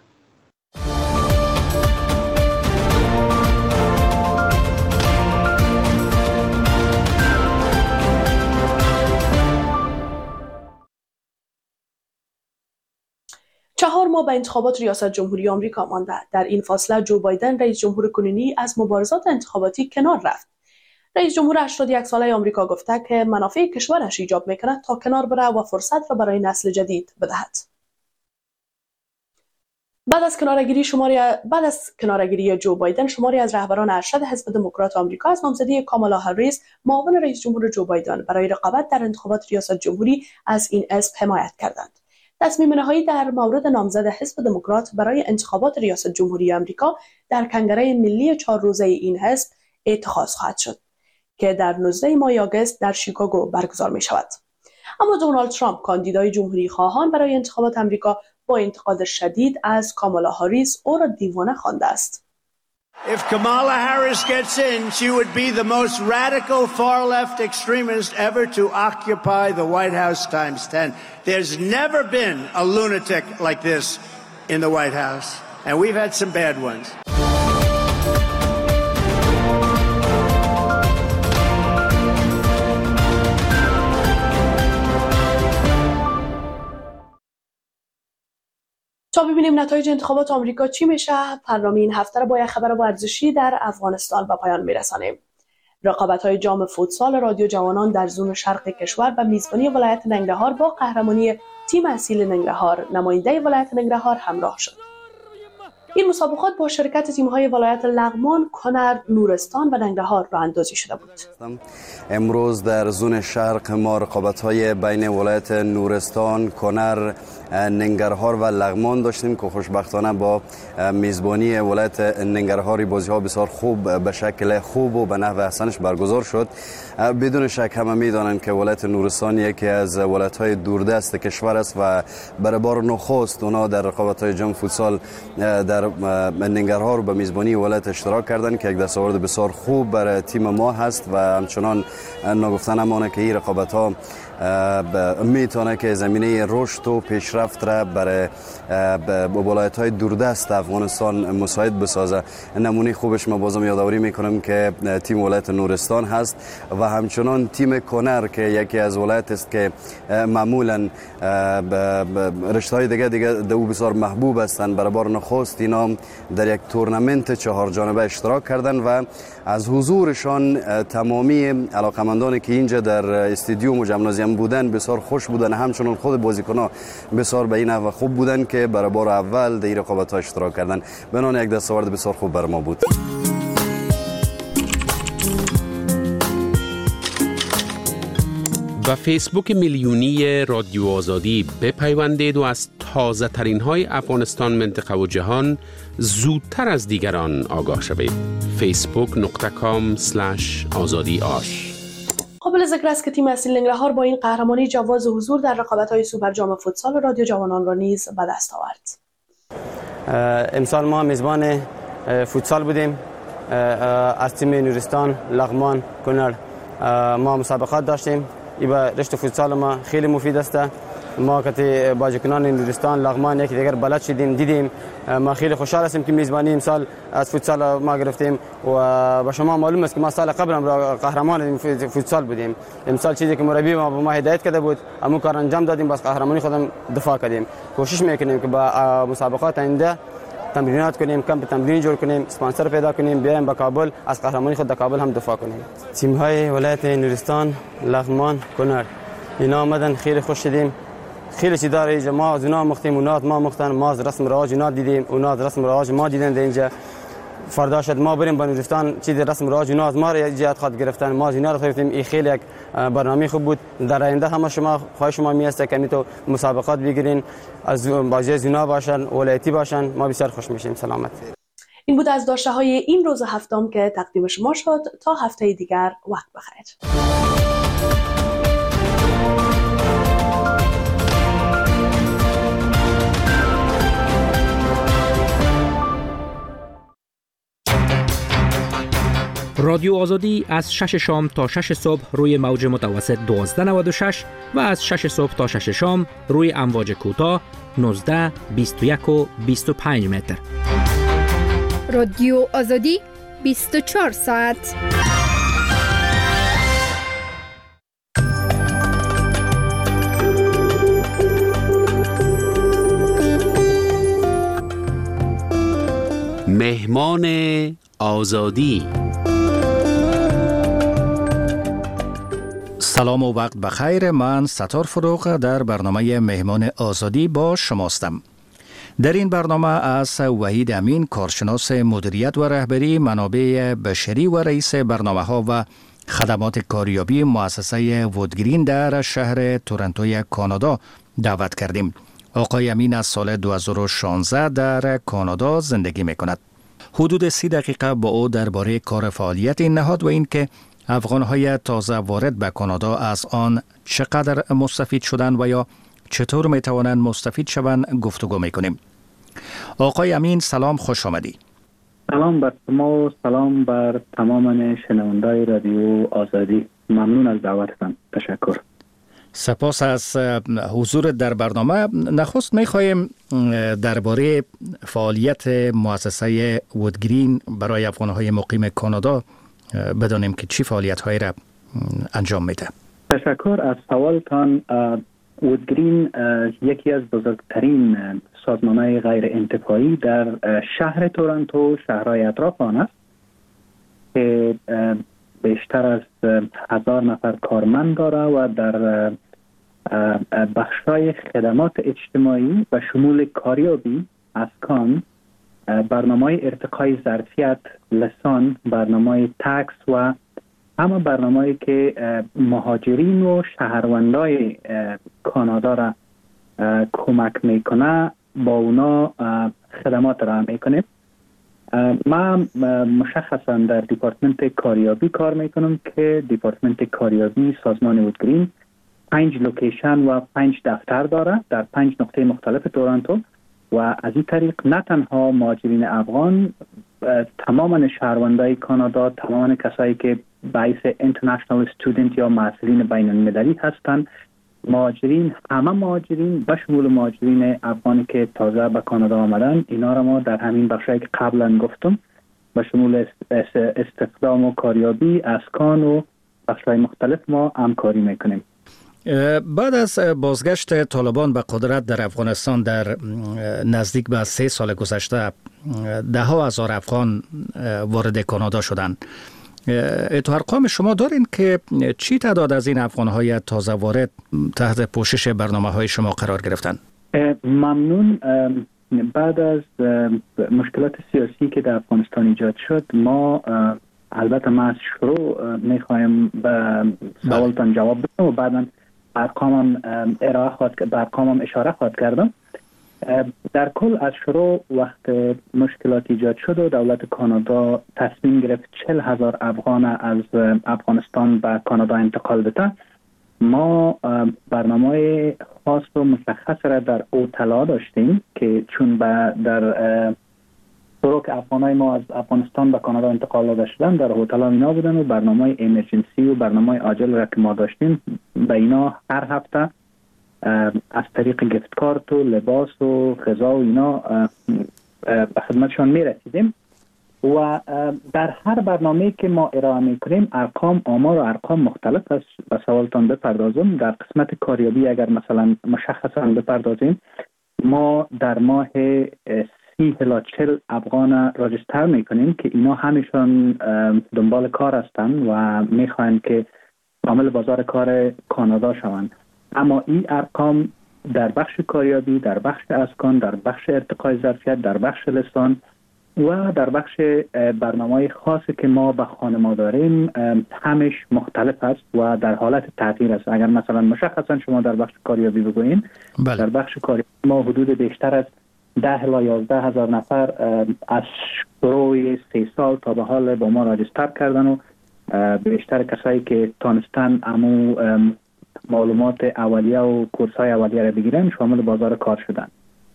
چهار ما به انتخابات ریاست جمهوری آمریکا مانده. در این فاصله جو بایدن رئیس جمهور کنونی از مبارزات انتخاباتی کنار رفت. رئیس جمهور هشتاد و یک ساله آمریکا گفته که منافع کشورش ایجاب میکند تا کنار بره و فرصت را برای نسل جدید بدهد. بعد از کنارگیری شماری بعد از کنارگیری جو بایدن، شماری از رهبران ارشد حزب دموکرات آمریکا از نامزدی کامالا هریس، معاون رئیس جمهور جو بایدن، برای رقابت در انتخابات ریاست جمهوری از این اسم حمایت کردند. تصمیم نهایی در مورد نامزد حزب دموکرات برای انتخابات ریاست جمهوری آمریکا در کنگره ملی چهار روزه این حزب اتخاذ خواهد شد که در نوزده ماه آگوست در شیکاگو برگزار می شود. اما دونالد ترامپ، کاندیدای جمهوری خواهان برای انتخابات آمریکا، با انتقاد شدید از کامالا هریس او را دیوانه خوانده است. If Kamala Harris gets in, she would be the most radical far-left extremist ever to occupy the White House times ten. There's never been a lunatic like this in the White House, and we've had some bad ones. تا ببینیم نتایج انتخابات آمریکا چی میشه، برنامه این هفته را با یک خبر ورزشی در افغانستان به پایان میرسانیم. رقابت‌های جام فوتسال رادیو جوانان در زون شرق کشور به میزبانی ولایت ننگرهار با قهرمانی تیم اصیل ننگرهار، نماینده ولایت ننگرهار، همراه شد. این مسابقات با شرکت تیم‌های ولایت لغمان، کنر، نورستان و ننگرهار راه اندازی شده بود. امروز در زون شرق ما رقابت‌های بین ولایت نورستان، کنر، ننگرهار و لغمان داشتیم که خوشبختانه با میزبانی ولایت ننگرهار بازی‌ها بسیار خوب، به شکل خوب و به نحو احسنش برگزار شد. بدون شک همه می‌دانند که ولایت نورستان یکی از ولایت‌های دوردست کشور است و برای بار نخست اونا در رقابت‌های جام فوتسال در ننگرهار به میزبانی ولایت اشتراک کردند که یک دستاورد بسیار خوب برای تیم ما هست و همچنان ناگفتن امانه که این رقابت‌ها میتونه که زمینه رشد و پیشرفت را برای ولایت‌های دوردست افغانستان مساعد بسازه. نمونه خوبش ما بازم یادآوری میکنم که تیم ولایت نورستان هست و همچنان تیم کنر که یکی از ولایت است که معمولا رشته‌های دیگه دیگه دو بسیار محبوب هستند. برای بار نخست اینا در یک تورنمنت چهار جانبه اشتراک کردند و از حضورشان تمامی علاقمندانی که اینجا در استادیوم و ژیمنازیوم بودن بسیار خوش بودن. همچنان خود بازیکن‌ها بسیار به این نحو خوب بودن که برای بار اول در این رقابت‌ها اشتراک کردن. بنان یک دستاورد بسیار خوب برای ما بود. و فیسبوک میلیونی رادیو آزادی بپیوندید و از تازه ترین های افغانستان، منطقه و جهان زودتر از دیگران آگاه شوید. فیسبوک دات کام اسلش آزادی آش. قابل ذکر است که تیم اصیل ننگرهار با این قهرمانی جواز حضور در رقابت‌های سوپر جام فوتسال رادیو جوانان را نیز به دست آورد. امسال ما میزبان فوتسال بودیم. از تیم نورستان، لغمان، کنر ما مسابقات داشتیم. این به رشته فوتسال ما خیلی مفید است. ما که بازیکنان نورستان، لغمان یکی دیگر بلد شدیم، دیدیم. ما خیلی خوشحال هستیم که میزبانی امسال از فوتسال ما گرفتیم و با شما معلوم است که ما سال قبل هم قهرمان فوتسال بودیم. امسال چیزی که مربی ما به ما هدایت کرده بود همون کار انجام دادیم، بس قهرمانی خودم دفاع کردیم. کوشش میکنیم که با مسابقات آینده تمرینات کنیم، کمپ تمرین جور کنیم، اسپانسر پیدا کنیم، بیایم به کابل از قهرمانی خود در کابل هم دفاع کنیم. تیم های ولایت نورستان، لغمان، کنر اینا آمدن، خیلی خوش شدیم. خیلی چیز داره اینجا. ما از اونا مختیم، اونا ما مختن، ما از رسم رواج اونا دیدیم، اونا از رسم رواج ما دیدن در اینجا. فردا شد ما بریم به نورستان، چیز رسم رواج اونا از ما را ایجاد خواهد گرفتن، ما از اینا را گرفتیم. این خیلی یک برنامه خوب بود. در آینده هم شما خواهش شما میاسته که میتو مسابقات بگیرین، از بازی از اونا باشن، ولایتی باشن. ما بسیار خوش میشیم. سلامت. این بود از داشته های این روز هفتم که تقدیم شما شد. تا هفته دیگر وقت بخیر. رادیو آزادی از شش شام تا شش صبح روی موج متوسط دوازده نود و شش و از شش صبح تا شش شام روی امواج کوتاه نوزده، بیست و یک و بیست و پنج متر. رادیو آزادی بیست و چهار ساعت. مهمان آزادی. سلام و وقت بخیر. من ستار فروغ در برنامه مهمان آزادی با شماستم. در این برنامه از وحید امین، کارشناس مدیریت و رهبری منابع بشری و رئیس برنامه ها و خدمات کاریابی مؤسسه وودگرین در شهر تورنتوی کانادا دعوت کردیم. آقای امین از سال دو هزار و شانزده در کانادا زندگی می کند. حدود سی دقیقه با او درباره کار فعالیت این نهاد و اینکه افغان‌های تازه وارد به کانادا از آن چقدر مستفید شدند و یا چطور می توانند مستفید شوند گفتگو می کنیم. آقای امین سلام، خوش آمدی. سلام بر شما و سلام بر تمام شنوندای رادیو آزادی. ممنون از دعوتتان. تشکر. سپاس از حضور در برنامه. نخست می خواهیم درباره فعالیت مؤسسه وودگرین برای افغان‌های مقیم کانادا بدانیم که چی فعالیت‌هایی را انجام میده. تشکر از سوالتان. وودگرین یکی از بزرگترین سازمان‌های غیر انتفاعی در شهر تورنتو، شهرهای اطراف آن است که بیشتر از هزار نفر کارمند داره و در بخش‌های خدمات اجتماعی و شمول کاریابی، اسکان، برنامه ارتقای ظرفیت، لسان، برنامه تکس و همه برنامه‌ای که مهاجرین و شهروندای کانادا را کمک میکنه با اونا خدمات را میکنیم. من مشخصا در دیپارتمنت کاریابی کار میکنم که دیپارتمنت کاریابی سازمان وودگرین پنج لوکیشن و پنج دفتر داره در پنج نقطه مختلف تورنتو و از این طریق نه تنها مهاجرین افغان، تماما شهروندای کانادا، تماما کسایی که باعث اینترنشنال استودنت یا محصلین بین المللی هستند، مهاجرین، همه مهاجرین به شمول مهاجرین افغانی که تازه به کانادا آمدن، اینا را ما در همین بخشایی که قبلا گفتم به شمول استخدام و کاریابی، اسکان و بخش‌های مختلف ما همکاری میکنیم. بعد از بازگشت طالبان به قدرت در افغانستان در نزدیک به سه سال گذشته، ده ها هزار افغان وارد کانادا شدند. تو ارقام شما دارین که چی تعداد از این افغان‌های تازه وارد تحت پوشش برنامه‌های شما قرار گرفتن؟ ممنون. بعد از مشکلات سیاسی که در افغانستان ایجاد شد، ما البته ما از شروع می‌خوایم به سوالتان جواب بدم و بعداً ارقامم ارائه خواهد به ارقامم اشاره خواهد کردم. در کل از شروع وقت مشکلات ایجاد شد و دولت کانادا تصمیم گرفت چهل هزار افغان از افغانستان به کانادا انتقال بده، ما برنامه خاص و مشخص را در اوتلا داشتیم که چون در طرق افغانای ما از افغانستان به کانادا انتقال داده شدن در اوتلا اینا بودن و برنامه ایمرجنسی و برنامه عاجل را که ما داشتیم به اینا هر هفته از طریق گفت کارت و لباس و غذا و اینا به خدمتشان می رسیدیم و در هر برنامه که ما ارائه می کنیم ارقام آمار و ارقام مختلف است. به سوالتان بپردازم. در قسمت کاریابی اگر مثلا مشخصا بپردازیم، ما در ماه سی الی چهل افغان راجستر می کنیم که اینا همیشون دنبال کار هستند و می خواهند که عامل بازار کار کانادا شوند. اما این ارقام در بخش کاریابی، در بخش اسکان، در بخش ارتقای ظرفیت، در بخش لسان و در بخش برنامه‌های خاصی که ما به خانما داریم همش مختلف است و در حالت تغییر است. اگر مثلا مشخصا شما در بخش کاریابی بگویین، بله. در بخش کاریابی ما حدود بیشتر از ده الی یازده هزار نفر از شروع سه سال تا به حال با ما راجستر کردن و بیشتر کسایی که تانستن امو معلومات اولیه و کورس های اولیه را بگیرن شامل بازار کار شدن.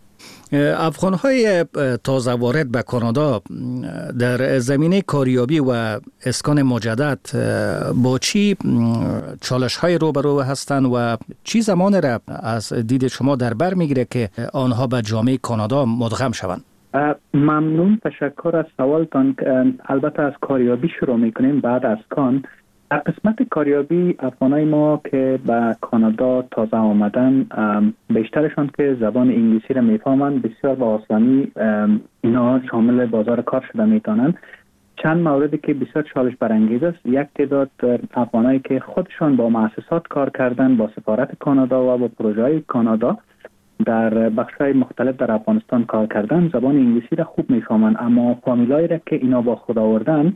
افغان‌های تازه وارد به کانادا در زمینه کاریابی و اسکان مجدد با چی چالش‌های روبرو هستند و چی زمان را از دید شما در بر میگیره که آنها به جامعه کانادا مدغم شوند؟ ممنون، تشکر از سوالتان. البته از کاریابی شروع میکنیم، بعد اسکان. در قسمت کاریابی افغانای ما که به کانادا تازه آمدن، بیشترشان که زبان انگلیسی را میفهمند، بسیار با آسانی اینا شامل بازار کار شده میتونند. چند موردی که بسیار چالش برانگیز است، یک تعداد افغانایی که خودشان با مؤسسات کار کردن، با سفارت کانادا و با پروژه‌های کانادا در بخش‌های مختلف در افغانستان کار کردن، زبان انگلیسی را خوب میفهمند، اما فامیلایی را که اینا با خود آوردن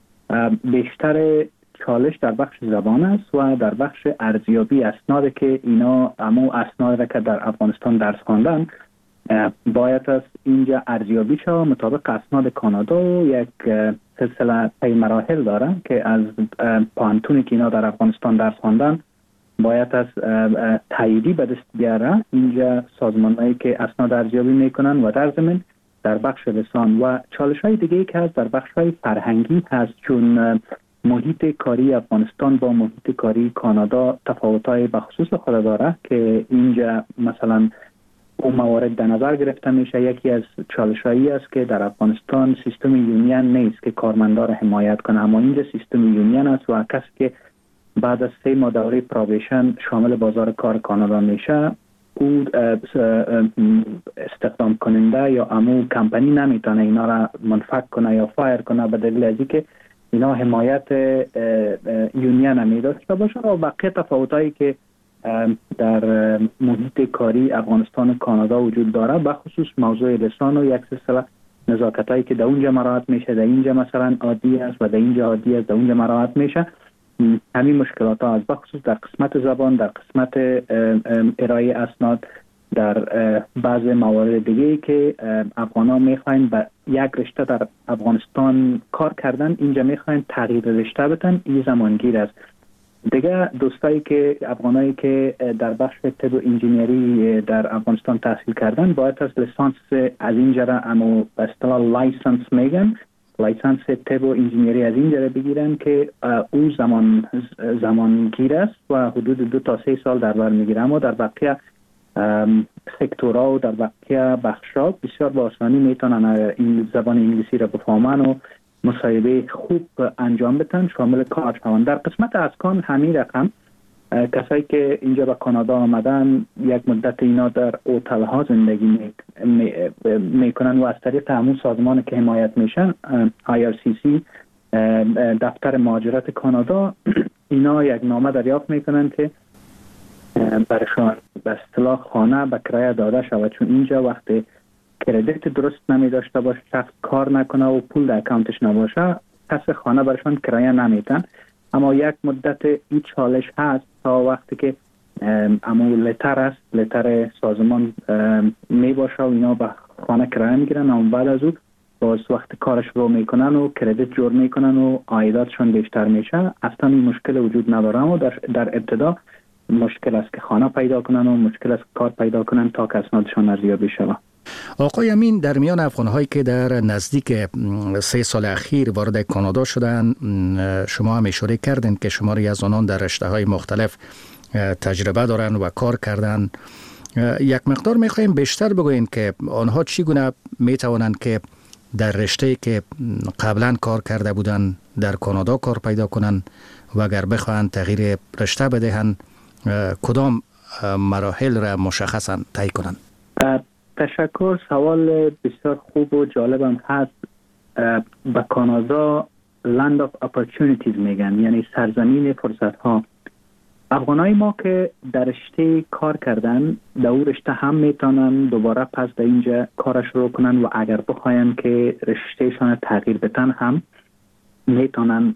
بیشتر چالش در بخش زبان است و در بخش ارزیابی اسناد که اینا امو اسناد را که در افغانستان درس خواندن باید از اینجا ارزیابی شود مطابق اسناد کانادا و یک سلسله پی مراحل داره که از پانتونی که اینا در افغانستان درس خواندن باید از تاییدی به دست بیاره. اینجا سازمانهایی که اسناد ارزیابی میکنن و در ضمن در بخش لسان و چالش های دیگه که هست در بخش های فرهنگی هست، چون محیط کاری افغانستان با محیط کاری کانادا تفاوت‌های بخصوص خود داره که اینجا مثلا اون موارد در نظر گرفته میشه. یکی از چالش‌هایی است که در افغانستان سیستم یونین نیست که کارمندا را حمایت کنه، اما اینجا سیستم یونین است و کسی که بعد از سه ماه دوره پروبیشن شامل بازار کار کانادا میشه، او استخدام کننده یا امو کمپانی نمیتونه اینا را منفک کنه یا فایر کنه به دلیل از اینکه اینا حمایت یونین میداشته باشه. و بقیه تفاوتایی که در محیط کاری افغانستان و کانادا وجود داره، بخصوص موضوع لسان و یک سلسله نزاکتایی که در اونجا مراعات میشه، در اینجا مثلا عادی است و در اینجا عادی است، در اونجا مراعات میشه. همین مشکلات ها از بخصوص در قسمت زبان، در قسمت ارائه اسناد، در بعض موارد دیگه که افغان ها میخواین به یک رشته در افغانستان کار کردن، اینجا میخواین تغییر رشته بدن، این زمانگیر است. دیگه دوستایی که افغانایی که در بخش طب و انجینیری در افغانستان تحصیل کردن باید از لیسانس از اینجا را اما به اصطلاح لایسنس میگن، لایسنس طب و انجینیری از اینجا را بگیرن که او زمان زمانگیر است و حدود دو تا سه سال در بر میگیره. اما در بقیه سکتورها و در بقیه بخش‌ها بسیار با آسانی میتونن این زبان انگلیسی را بفهمن و مصاحبه خوب انجام بدن، شامل کار شوند. در قسمت اسکان همین رقم کسایی که اینجا به کانادا آمدن یک مدت اینا در هتل ها زندگی میکنن و از طریق همون سازمان که حمایت میشن آی آر سی سی دفتر مهاجرت کانادا اینا یک نامه دریافت میکنن که برشان به اصطلاح خانه به کرایه داده شود، چون اینجا وقتی کردیت درست نمی داشته باشه، شخص کار نکنه و پول در اکانتش نباشه، کس خانه برشان کرایه نمیتن. اما یک مدت این چالش هست تا وقتی که اما لتر است، لتر سازمان می باشه و اینا به خانه کرایه میگیرن، اما بعد از او باز وقت کارش رو میکنن و کردیت جور میکنن و عایداتشون بیشتر میشه. اصلا این مشکل وجود نداره، اما در, در ابتدا مشکل است که خانه پیدا کنن و مشکل است کار پیدا کنن تا که اسنادشون ارزیابی شود. آقای امین، در میان افغان‌هایی که در نزدیک سه سال اخیر وارد کانادا شدن، شما هم اشاره کردین که شماری از آنان در رشته‌های مختلف تجربه دارن و کار کردن. یک مقدار می‌خوایم بیشتر بگوین که آنها چگونه می‌توانند که در رشته‌ای که قبلا کار کرده بودن در کانادا کار پیدا کنن و اگر بخواهند تغییر رشته بدهند کدام مراحل را مشخصاً طی کنند؟ تشکر. سوال بسیار خوب و جالبم هست. به کانادا Land of Opportunities میگن، یعنی سرزمین فرصت ها. افغانای ما که در رشته کار کردن در اون رشته هم میتونن دوباره پس در اینجا کارش رو کنن و اگر بخواین که رشتهشان تغییر بدن هم میتونن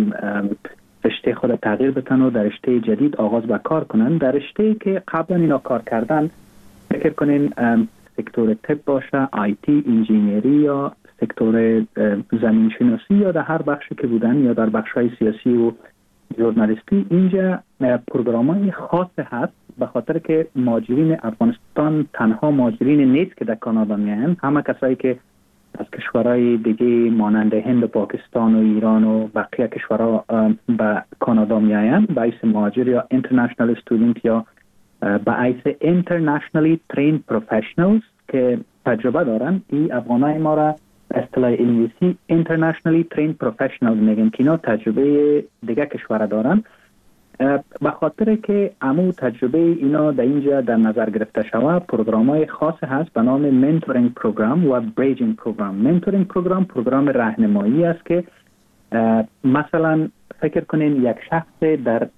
رشته خود تغییر بدن و در رشته جدید آغاز به کار کنن. در رشته که قبلا اینا کار کردن فکر کنین سکتور طب باشه، آی تی، انجینیری یا سکتور زمین شناسی یا در هر بخشی که بودن یا در بخش‌های سیاسی و ژورنالیستی، اینجا پروگرام‌های خاص هست به خاطر که مهاجرین افغانستان تنها مهاجرین نیست که در کانادا میان، همه کسایی که از کشورهای دیگه مانند هند و پاکستان و ایران و بقیه کشورها به کانادا میآیند به حیث مهاجر یا اینترنشنال استودنت یا به حیث internationally trained professionals که تجربه دارن. این افغانای ما را اصطلاح انگلیسی internationally trained professional میگن که اینا تجربه دیگه کشور دارن. به خاطر که عمو تجربه اینا در اینجا در نظر گرفته شود، پروگرام‌های خاص هست به نام منتورینگ پروگرام و بریجینگ پروگرام. منتورینگ پروگرام پروگرام راهنمایی است که مثلا فکر کنین یک شخص در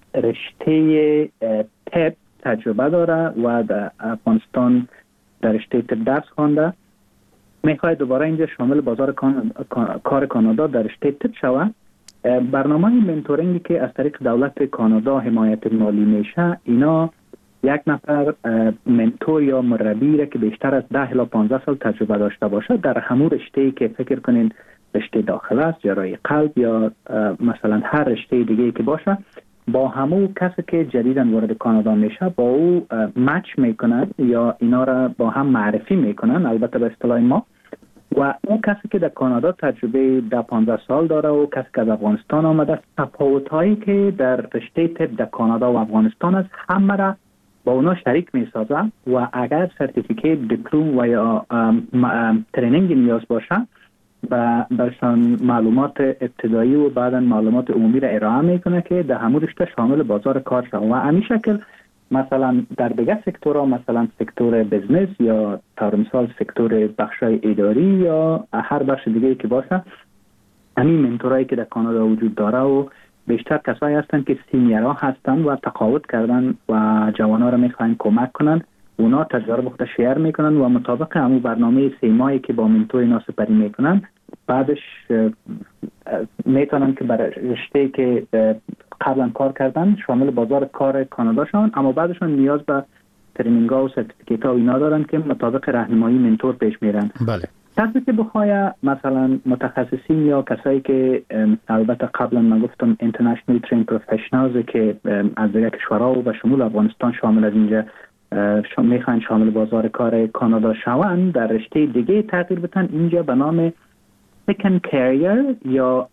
رشته تب تجربه داره و در افغانستان در رشته تب درس خوانده، میخواد دوباره اینجا شامل بازار کار کانادا در رشته تب شود. برنامه منتورینگی که از طریق دولت کانادا حمایت مالی میشه، اینا یک نفر منتور یا مربی را که بیشتر از ده الی پانزده سال تجربه داشته باشه در همون رشته‌ای که فکر کنین رشته داخله است، جراحی قلب یا مثلا هر رشته دیگه‌ای که باشه، با همون کسی که جدیداً وارد کانادا میشه با او مچ میکنن یا اینا را با هم معرفی میکنن، البته به اصطلاح ما. و اون کسی که در کانادا تجربه ده پانزده سال داره و کسی که از افغانستان آمده، تفاوت‌هایی که در رشته طب در کانادا و افغانستان است همه را با اونا شریک می‌سازه و اگر سرتیفیکیت، دیپلم و یا ترینینگ نیاز باشه و برشان معلومات ابتدایی و بعدا معلومات عمومی را ارائه میکنه که در همون رشته شامل بازار کار شود. و همین شکل مثلا در دیگه سکتورها، مثلا سکتور بزنس یا طور مثال سکتور بخشای اداری یا هر بخش دیگه که باشه، همین منتورایی که در کانادا وجود داره و بیشتر کسایی هستن که سینیرها هستن و تقاعد کردن و جوانا را میخواین کمک کنن، اونا تجربه خود شیر میکنن و مطابق همون برنامه سه ماهی که با منتور اینا سپری میکنن، بعدش میتونن که برای رشته که قبلا کار کردن شامل بازار کار کانادا شون، اما بعدشون نیاز به ترینینگ ها و سرتیفیکیت ها اینا دارن که مطابق راهنمایی منتور پیش میرن. بله. کسی که بخواه مثلا متخصصین یا کسایی که البته قبلا من گفتم internationally trained professionals که از دیگه کشورها و به شمول افغانستان شامل از اینجا میخوان شامل بازار کار کانادا شوند، در رشته دیگه تغییر بدن، اینجا به نام second career یا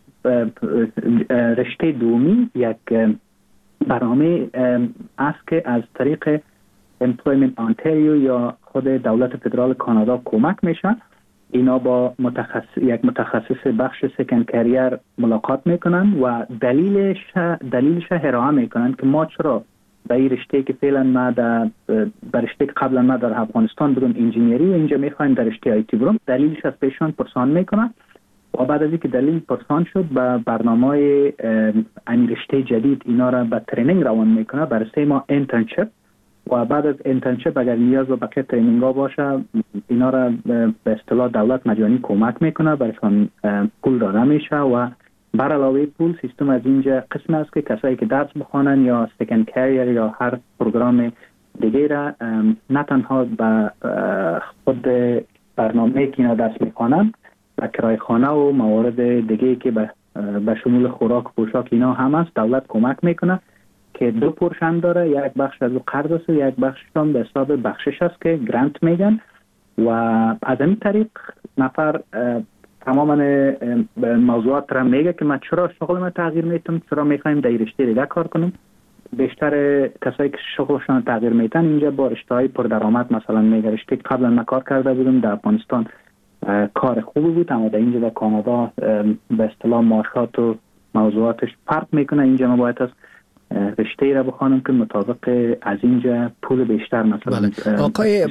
رشته دومی یک برنامه است که از طریق Employment Ontario یا خود دولت فدرال کانادا کمک میشه. اینا با متخصص یک متخصص بخش second career ملاقات میکنن و دلیلش دلیلش ارائه میکنن که ما چرا به این رشته که فعلا ما در رشته که قبلا ما در افغانستان بودم انجینیری و اینجا میخوایم در رشته آیتی برم، دلیلش از پیشان پرسان میکنن و بعد از اینکه دلیل پرسان شد به برنامه این رشته جدید اینا را به ترینینگ روان میکنه برای سه ماه انترنشیپ و بعد از انترنشیپ اگر نیاز به بقیه ترینینگ ها باشه اینا را به اصطلاح دولت مجانی کمک میکنه، برایشان پول داده میشه و بر علاوه پول سیستم از اینجا قسم است که کسایی که درس بخوانن یا سکند کریر یا هر پروگرام دیگه را نه تنها به خود برنامه که اینا درس میخوانن و کرای خانه و موارد دیگه که به به شمول خوراک و پوشاک اینا هم است، دولت کمک میکنه که دو پورشن داره، یک بخش از قرض است و یک بخش هم به حساب بخشش است که گرانت میگن و از این طریق نفر تماما موضوعات را میگه که من چرا شغل ما تغییر میتم، چرا میخوایم در رشته دیگه کار کنم. بیشتر کسایی که شغلشان تغییر میتن اینجا با رشته های پردرآمد، مثلا میگه رشته قبلا من کار کرده بودم در افغانستان کار خوبی بود اما در اینجا در کانادا به اصطلاح معاشات و موضوعاتش فرق میکنه، اینجا ما باید از رشته را بخوانم که مطابق از اینجا پول بیشتر مثلا بله. آقای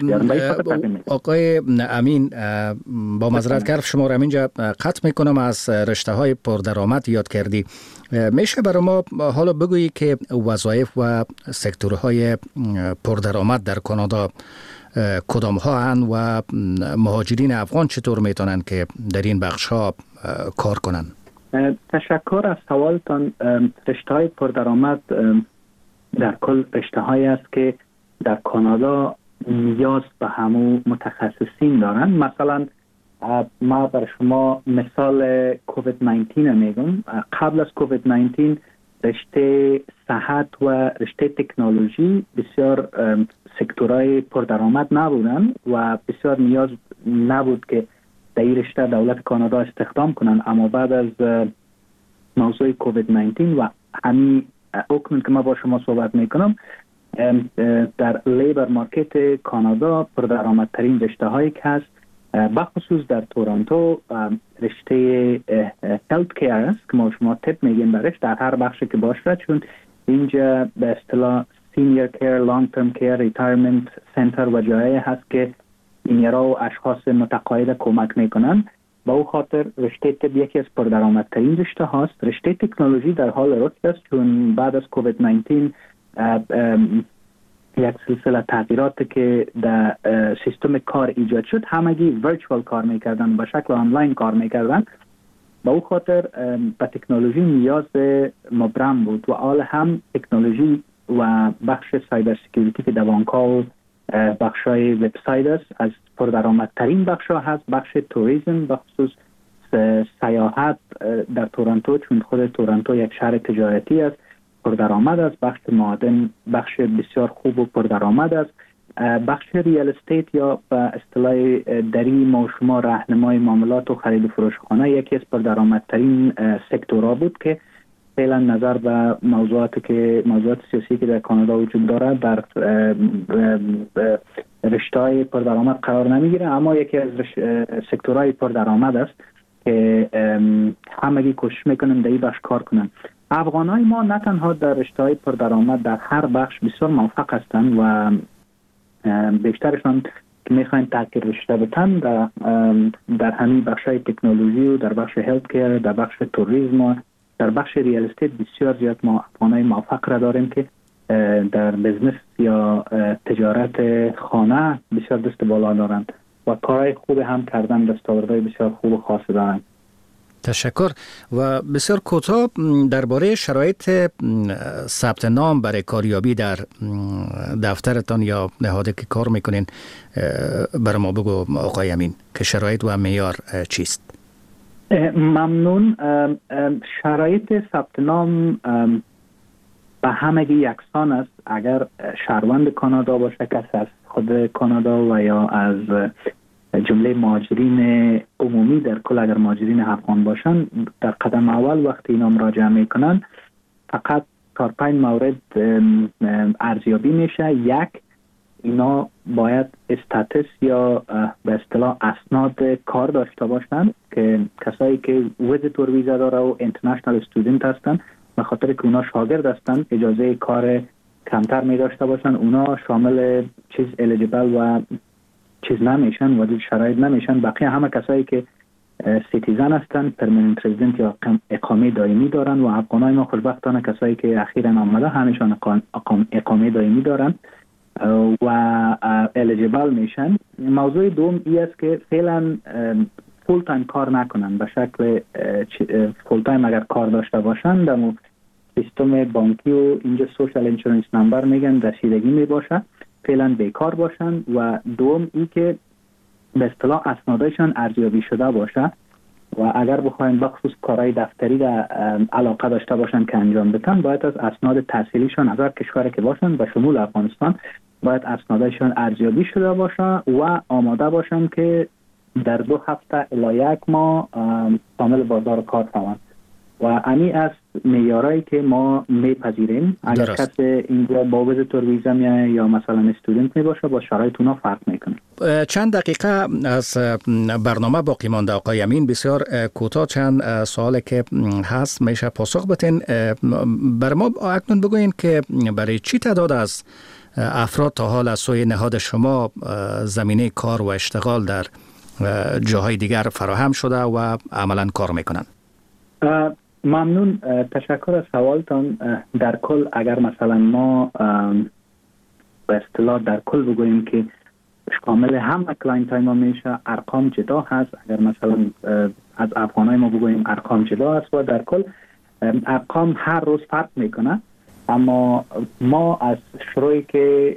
آقای امین با معذرت کار شما را اینجا قطع میکنم، از رشته های پردرآمد یاد کردی، میشه برای ما حالا بگویی که وظایف و سکتورهای پردرآمد در کانادا کدام ها هستند و مهاجرین افغان چطور میتونن که در این بخش ها کار کنن؟ تشکر از سوالتان. رشته های پردرآمد در کل رشته هایی است که در کانادا نیاز به همون متخصصین دارن. مثلا ما بر شما مثال کووید نوزده میگم. قبل از کووید نوزده رشته صحت و رشته تکنولوژی بسیار سکتورهای پردرآمد نبودن و بسیار نیاز نبود که در این رشته دولت کانادا استخدام کنن، اما بعد از موضوع کووید نوزده و همین اکنون که ما با شما صحبت میکنم در لیبر مارکت کانادا پردرآمدترین رشته هایی که هست بخصوص در تورنتو رشته هلت کیر است که ما شما تپ میگیم برش در هر بخشی که باشه، چون اینجا به اصطلاح سینیر کیر، لانگ ترم کیر، ریتایرمنت سنتر و جایی هست که اینیرا و اشخاص متقاعد کمک میکنن. با او خاطر رشته طب یکی از پردرآمدترین رشته هاست. رشته تکنولوژی در حال رشد است، چون بعد از کووید نوزده یک سلسله تغییراتی که در سیستم کار ایجاد شد، همگی ورچوال کار میکردن، به شکل آنلاین کار میکردن. با او خاطر به تکنولوژی نیاز مبرم بود و حال هم تکنولوژی و بخش سایبر سکیوریتی که دوانکا و بخشای وبسایت است از پردرآمدترین بخشا هست. بخش توریسم بخصوص سیاحت در تورنتو، چون خود تورنتو یک شهر تجارتی است، پردرآمد است. بخش معادن بخش بسیار خوب و پردرآمد است. بخش ریال استیت یا به اصطلاح دری ما شما راهنمای معاملات و خرید و فروش خانه یکی از پردرآمدترین سکتورها بود که فعلا نظر به موضوعاتی که موضوعات سیاسی که در کانادا وجود داره در رشته‌های پردرآمد قرار نمیگیره، اما یکی از سکتورهای پردرآمد است که همگی کوشش میکنن در این بخش کار کنن. افغانای ما نه تنها در رشته‌های پردرآمد در هر بخش بسیار موفق هستند و بیشترشان که میخواین تغییر رشته بتن در, در همین بخشای تکنولوژی و در بخش هلت کیر، در بخش توریسم و در بخش ریال استیت بسیار زیاد ما افغانای موفق را داریم که در بزنس یا تجارت خانه بسیار دست بالا دارند و کارهای خوب هم کردن، دستاوردهای بسیار خوب و خاص دارند. تشکر. و بسیار کوتاه درباره شرایط ثبت نام برای کاریابی در دفترتان یا نهادی که کار میکنین برای ما بگو آقای امین که شرایط و معیار چیست؟ ممنون. شرایط ثبت نام به همگی یکسان است. اگر شهروند کانادا باشه، کس از خود کانادا و یا از جمله مهاجرین عمومی در کل، اگر مهاجرین افغان باشن، در قدم اول وقتی اینا مراجعه میکنن فقط چهار پنج مورد ارزیابی میشه. یک، اینا باید استاتس یا به اصطلاح اسناد کار داشته باشن که کسایی که ویزیتور ویزا داره و اینترنشنال استودنت هستن، به خاطر که اونا شاگرد هستن اجازه کار کمتر می داشته باشن، اونا شامل چیز الیجیبل و چیز نمیشن، وارد شرایط نمیشن. بقیه همه کسایی که سیتیزن هستن، پرمننت رزیدنت یا اقامه دائمی دارن و افغانای ما خوشبختانه کسایی که اخیراً آمده همشون اقامه دائمی دارن و الیجیبل میشن. موضوع دوم این است که فعلا فول تایم کار نکنن، به شکل فول تایم اگر کار داشته باشن در سیستم بانکی و اینجا سوشال انشورنس نمبر میگن رسیدگی میباشه، فعلا بیکار باشن. و دوم این که به اصطلاح اسنادشان ارزیابی شده باشه و اگر بخواین بخصوص کارهای دفتری در علاقه داشته باشن که انجام بدن، باید از اسناد تحصیلیشان اگر کشوری که باشن به شمول افغانستان باید اسنادشان ارزیابی شده باشه و آماده باشن که در دو هفته الی یک ماه شامل بازار کار شوند. و امی از معیارایی که ما میپذیریم. اگر کس اینجا با ویزیتور ویزا میایه یا مثلا استودنت می باشه، با شرایط اونا فرق میکنه. چند دقیقه از برنامه باقی مانده آقای امین، بسیار کوتاه چند سوالی که هست میشه پاسخ بدین. بر ما اکنون بگوین که برای چی تعداد از افراد تا حال از سوی نهاد شما زمینه کار و اشتغال در جاهای دیگر فراهم شده و عملا کار میکنن؟ ممنون، تشکر از سوالتان. در کل اگر مثلا ما به اصطلاح در کل بگوییم که شامل همه کلاینت های ما میشه، ارقام جدا هست. اگر مثلا از افغانای ما بگوییم ارقام جدا هست و در کل ارقام هر روز فرق میکنه. اما ما از شروعی که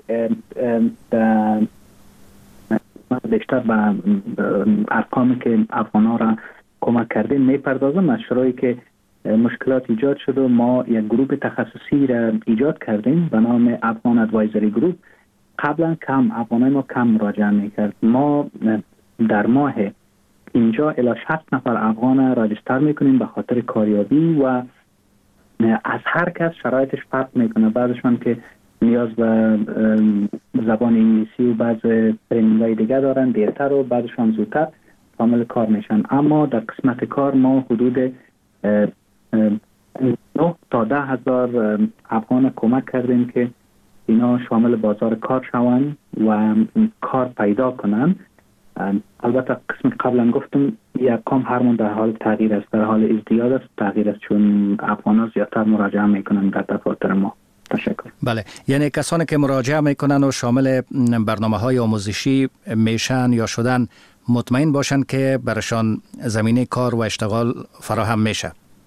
بیشتر به ارقامی که افغانا را کمک کردیم میپردازم. از شروعی که مشکلات ایجاد شد و ما یک گروه تخصصی را ایجاد کردیم به نام افغان ادوایزری گروپ. قبلا کم افغانای ما کم مراجعه میکرد. ما در ماه اینجا الی شصت نفر افغان راجستر میکنیم به خاطر کاریابی و از هر کس شرایطش فرق میکنه. بعضشان که نیاز به زبان انگلیسی و بعض ترینینگ‌های دیگه دارن دیرتر و بعدشان زودتر شامل کار میشن. اما در قسمت کار ما حدود نه تا ده هزار افغان کمک کردیم که اینا شامل بازار کار شوند و کار پیدا کنن. البته قسم قبلا گفتم یک ارقام هرمون در حال تغییر است، در حال ازدیاد است، تغییر است، چون افغان ها زیادتر مراجعه میکنن در دفاتر ما. تشکر. بله، یعنی کسانی که مراجعه میکنن و شامل برنامه های آموزشی میشن یا شدن مطمئن باشن که برشان زمینه کار و اشتغال فراهم میشه.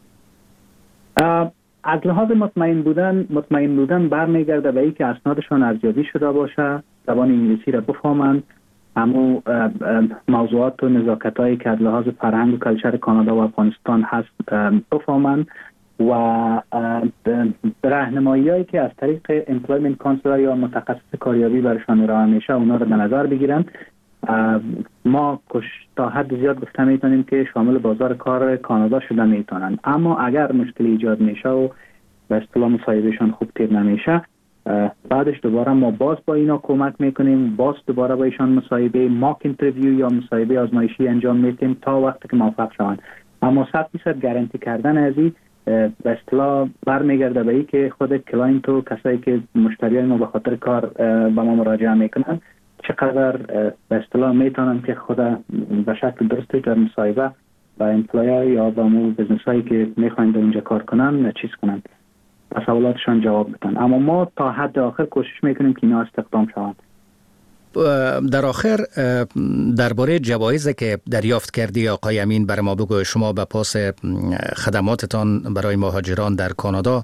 از لحاظ مطمئن بودن مطمئن بودن برمیگرده به اینکه اسنادشان ارزیابی شده باشه، زبان انگلیسی را بفهمند، همو موضوعات و نزاکت‌هایی که از لحاظ فرهنگ و کلچر کانادا و افغانستان هست بفهمند و راهنمایی‌هایی که از طریق امپلویمنت کانسلر یا متخصص کاریابی برشان ارائه میشه اونا رو در نظر بگیرن. ما تا حد زیاد گفته میتونیم که شامل بازار کار کانادا شده میتونن، اما اگر مشکلی ایجاد میشه و به اصطلاح مصاحبهشان خوب تیر نمیشه، بعدش دوباره ما باز با اینا کمک میکنیم، باز دوباره با ایشان مصاحبه ماک اینترویو یا مصاحبه آزمایشی انجام میدیم تا وقتی که موفق شوند. اما صد درصد گارانتی کردن از این به اصطلاح برمیگرده به این که خود کلاینت و کسایی که مشتریای ما به خاطر کار به ما مراجعه میکنن چقدر به اصطلاح میتونن که خود به شکل درستی در مصاحبه با امپلایر یا با مو بزنس هایی که میخواین در اونجا کار کنن چیز کنن، و سوالاتشان جواب بدن. اما ما تا حد آخر کوشش میکنیم که اینا استخدام شوند. در آخر درباره جوایزی که دریافت کردی آقای امین بر ما بگو. شما به پاس خدماتتان برای مهاجران در کانادا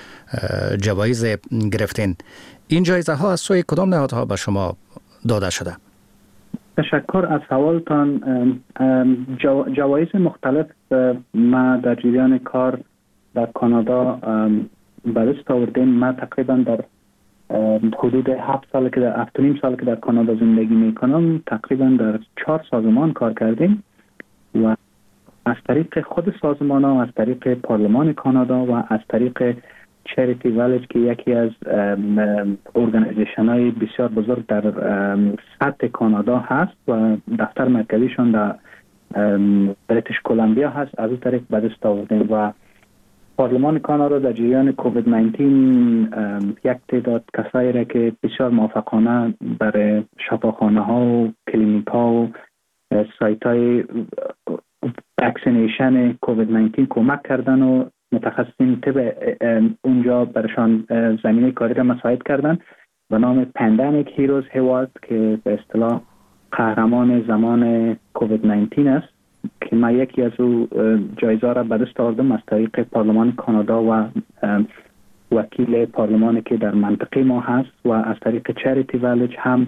جوایز گرفتین. این جایزه ها از سوی کدام نهادها به شما داده شده؟ تشکر از سوالتان. جو، جوایز مختلف ما در جریان کار در کانادا به دست آوردیم. ما تقریبا در حدود هفت سال که در هفت و نیم سال که در کانادا زندگی میکنم تقریبا در چهار سازمان کار کردیم و از طریق خود سازمان ها، از طریق پارلمان کانادا و از طریق چریتی ویلیج که یکی از ارگانیزیشن های بسیار بزرگ در سطح کانادا هست و دفتر مرکزیشون در بریتیش کلمبیا هست، از اون طریق به دست آوردیم. و پارلمان کانادا در جریان کووید نوزده یک تعداد کسایی را که بسیار موفقانه برای شفاخانه ها و کلینیک ها و سایت های واکسینیشن کووید نوزده کمک کردن و متخصصین طب اونجا برشان زمینه کاری را مساعد کردن به نام پندمیک هیروز هیوارد که به اصطلاح قهرمان زمان کووید نوزده است که ما یکی از او جایزه را به دست آوردم از طریق پارلمان کانادا و وکیل پارلمانی که در منطقه ما هست و از طریق چریتی ویلیج هم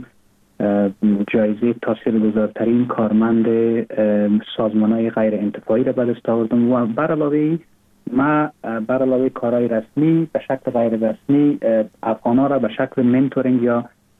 جایزه تاثیرگذارترین کارمند سازمان‌های غیر انتفاعی را به دست آوردم. و بر علاوه ما بر علاوه کارهای رسمی به شکل غیر رسمی افغان‌ها را به شکل منتورینگ یا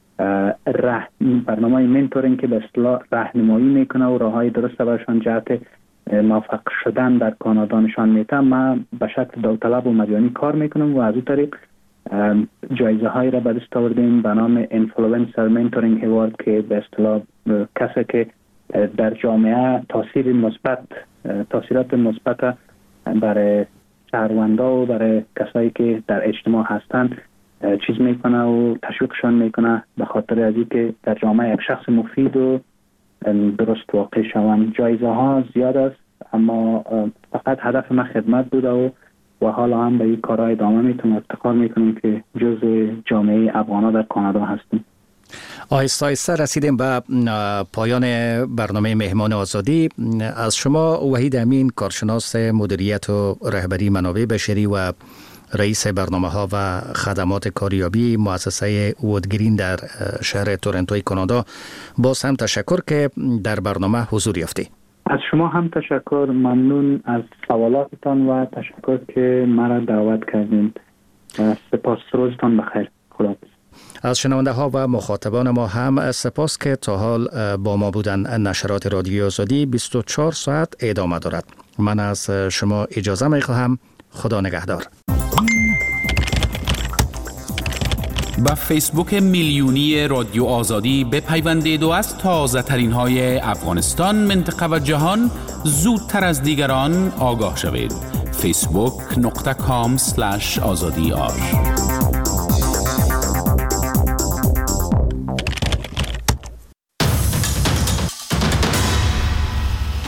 برنامه منتورینگ که به اصطلاح راهنمایی میکنه و راههای درست برشان جهت موفق شدن در کانادا نشان میده، ما به شکل داوطلب و مجانی کار میکنم و از این طریق جایزه هایی را به دست آوردیم به نام اینفلوئنسر منتورینگ هیوارد که به اصطلاح کسی که در جامعه تاثیر مثبت تاثیرات مثبت برای شهروندا و برای کسایی که در اجتماع هستند چیز میکنه و تشویقشان میکنه به خاطر از اینکه در جامعه یک شخص مفید و درست واقع شوند. جایزه ها زیاد است اما فقط هدف ما خدمت بوده و و حالا هم به این کارهای ادامه میتونم افتخار میکنم که جزء جامعه افغانا در کانادا هستیم. آهسته آهسته رسیدیم به پایان برنامه مهمان آزادی. از شما وحید امین، کارشناس مدیریت و رهبری منابع بشری و رئیس برنامه ها و خدمات کاریابی مؤسسه وودگرین در شهر تورنتوی کانادا، باز هم تشکر که در برنامه حضور یافتی. از شما هم تشکر، ممنون از سوالاتتان و تشکر که مرا دعوت کردین. سپاس، روزتان بخیر. خداحافظ. از شنونده ها و مخاطبان ما هم سپاس که تا حال با ما بودن. نشرات رادیو آزادی بیست و چهار ساعت ادامه دارد. من از شما اجازه می خواهم. خدا نگهدار. با فیسبوک میلیونی رادیو آزادی بپیوندید و از تازه ترین های افغانستان، منطقه و جهان زودتر از دیگران آگاه شوید. فیسبوک نقطه کام سلش آزادی آر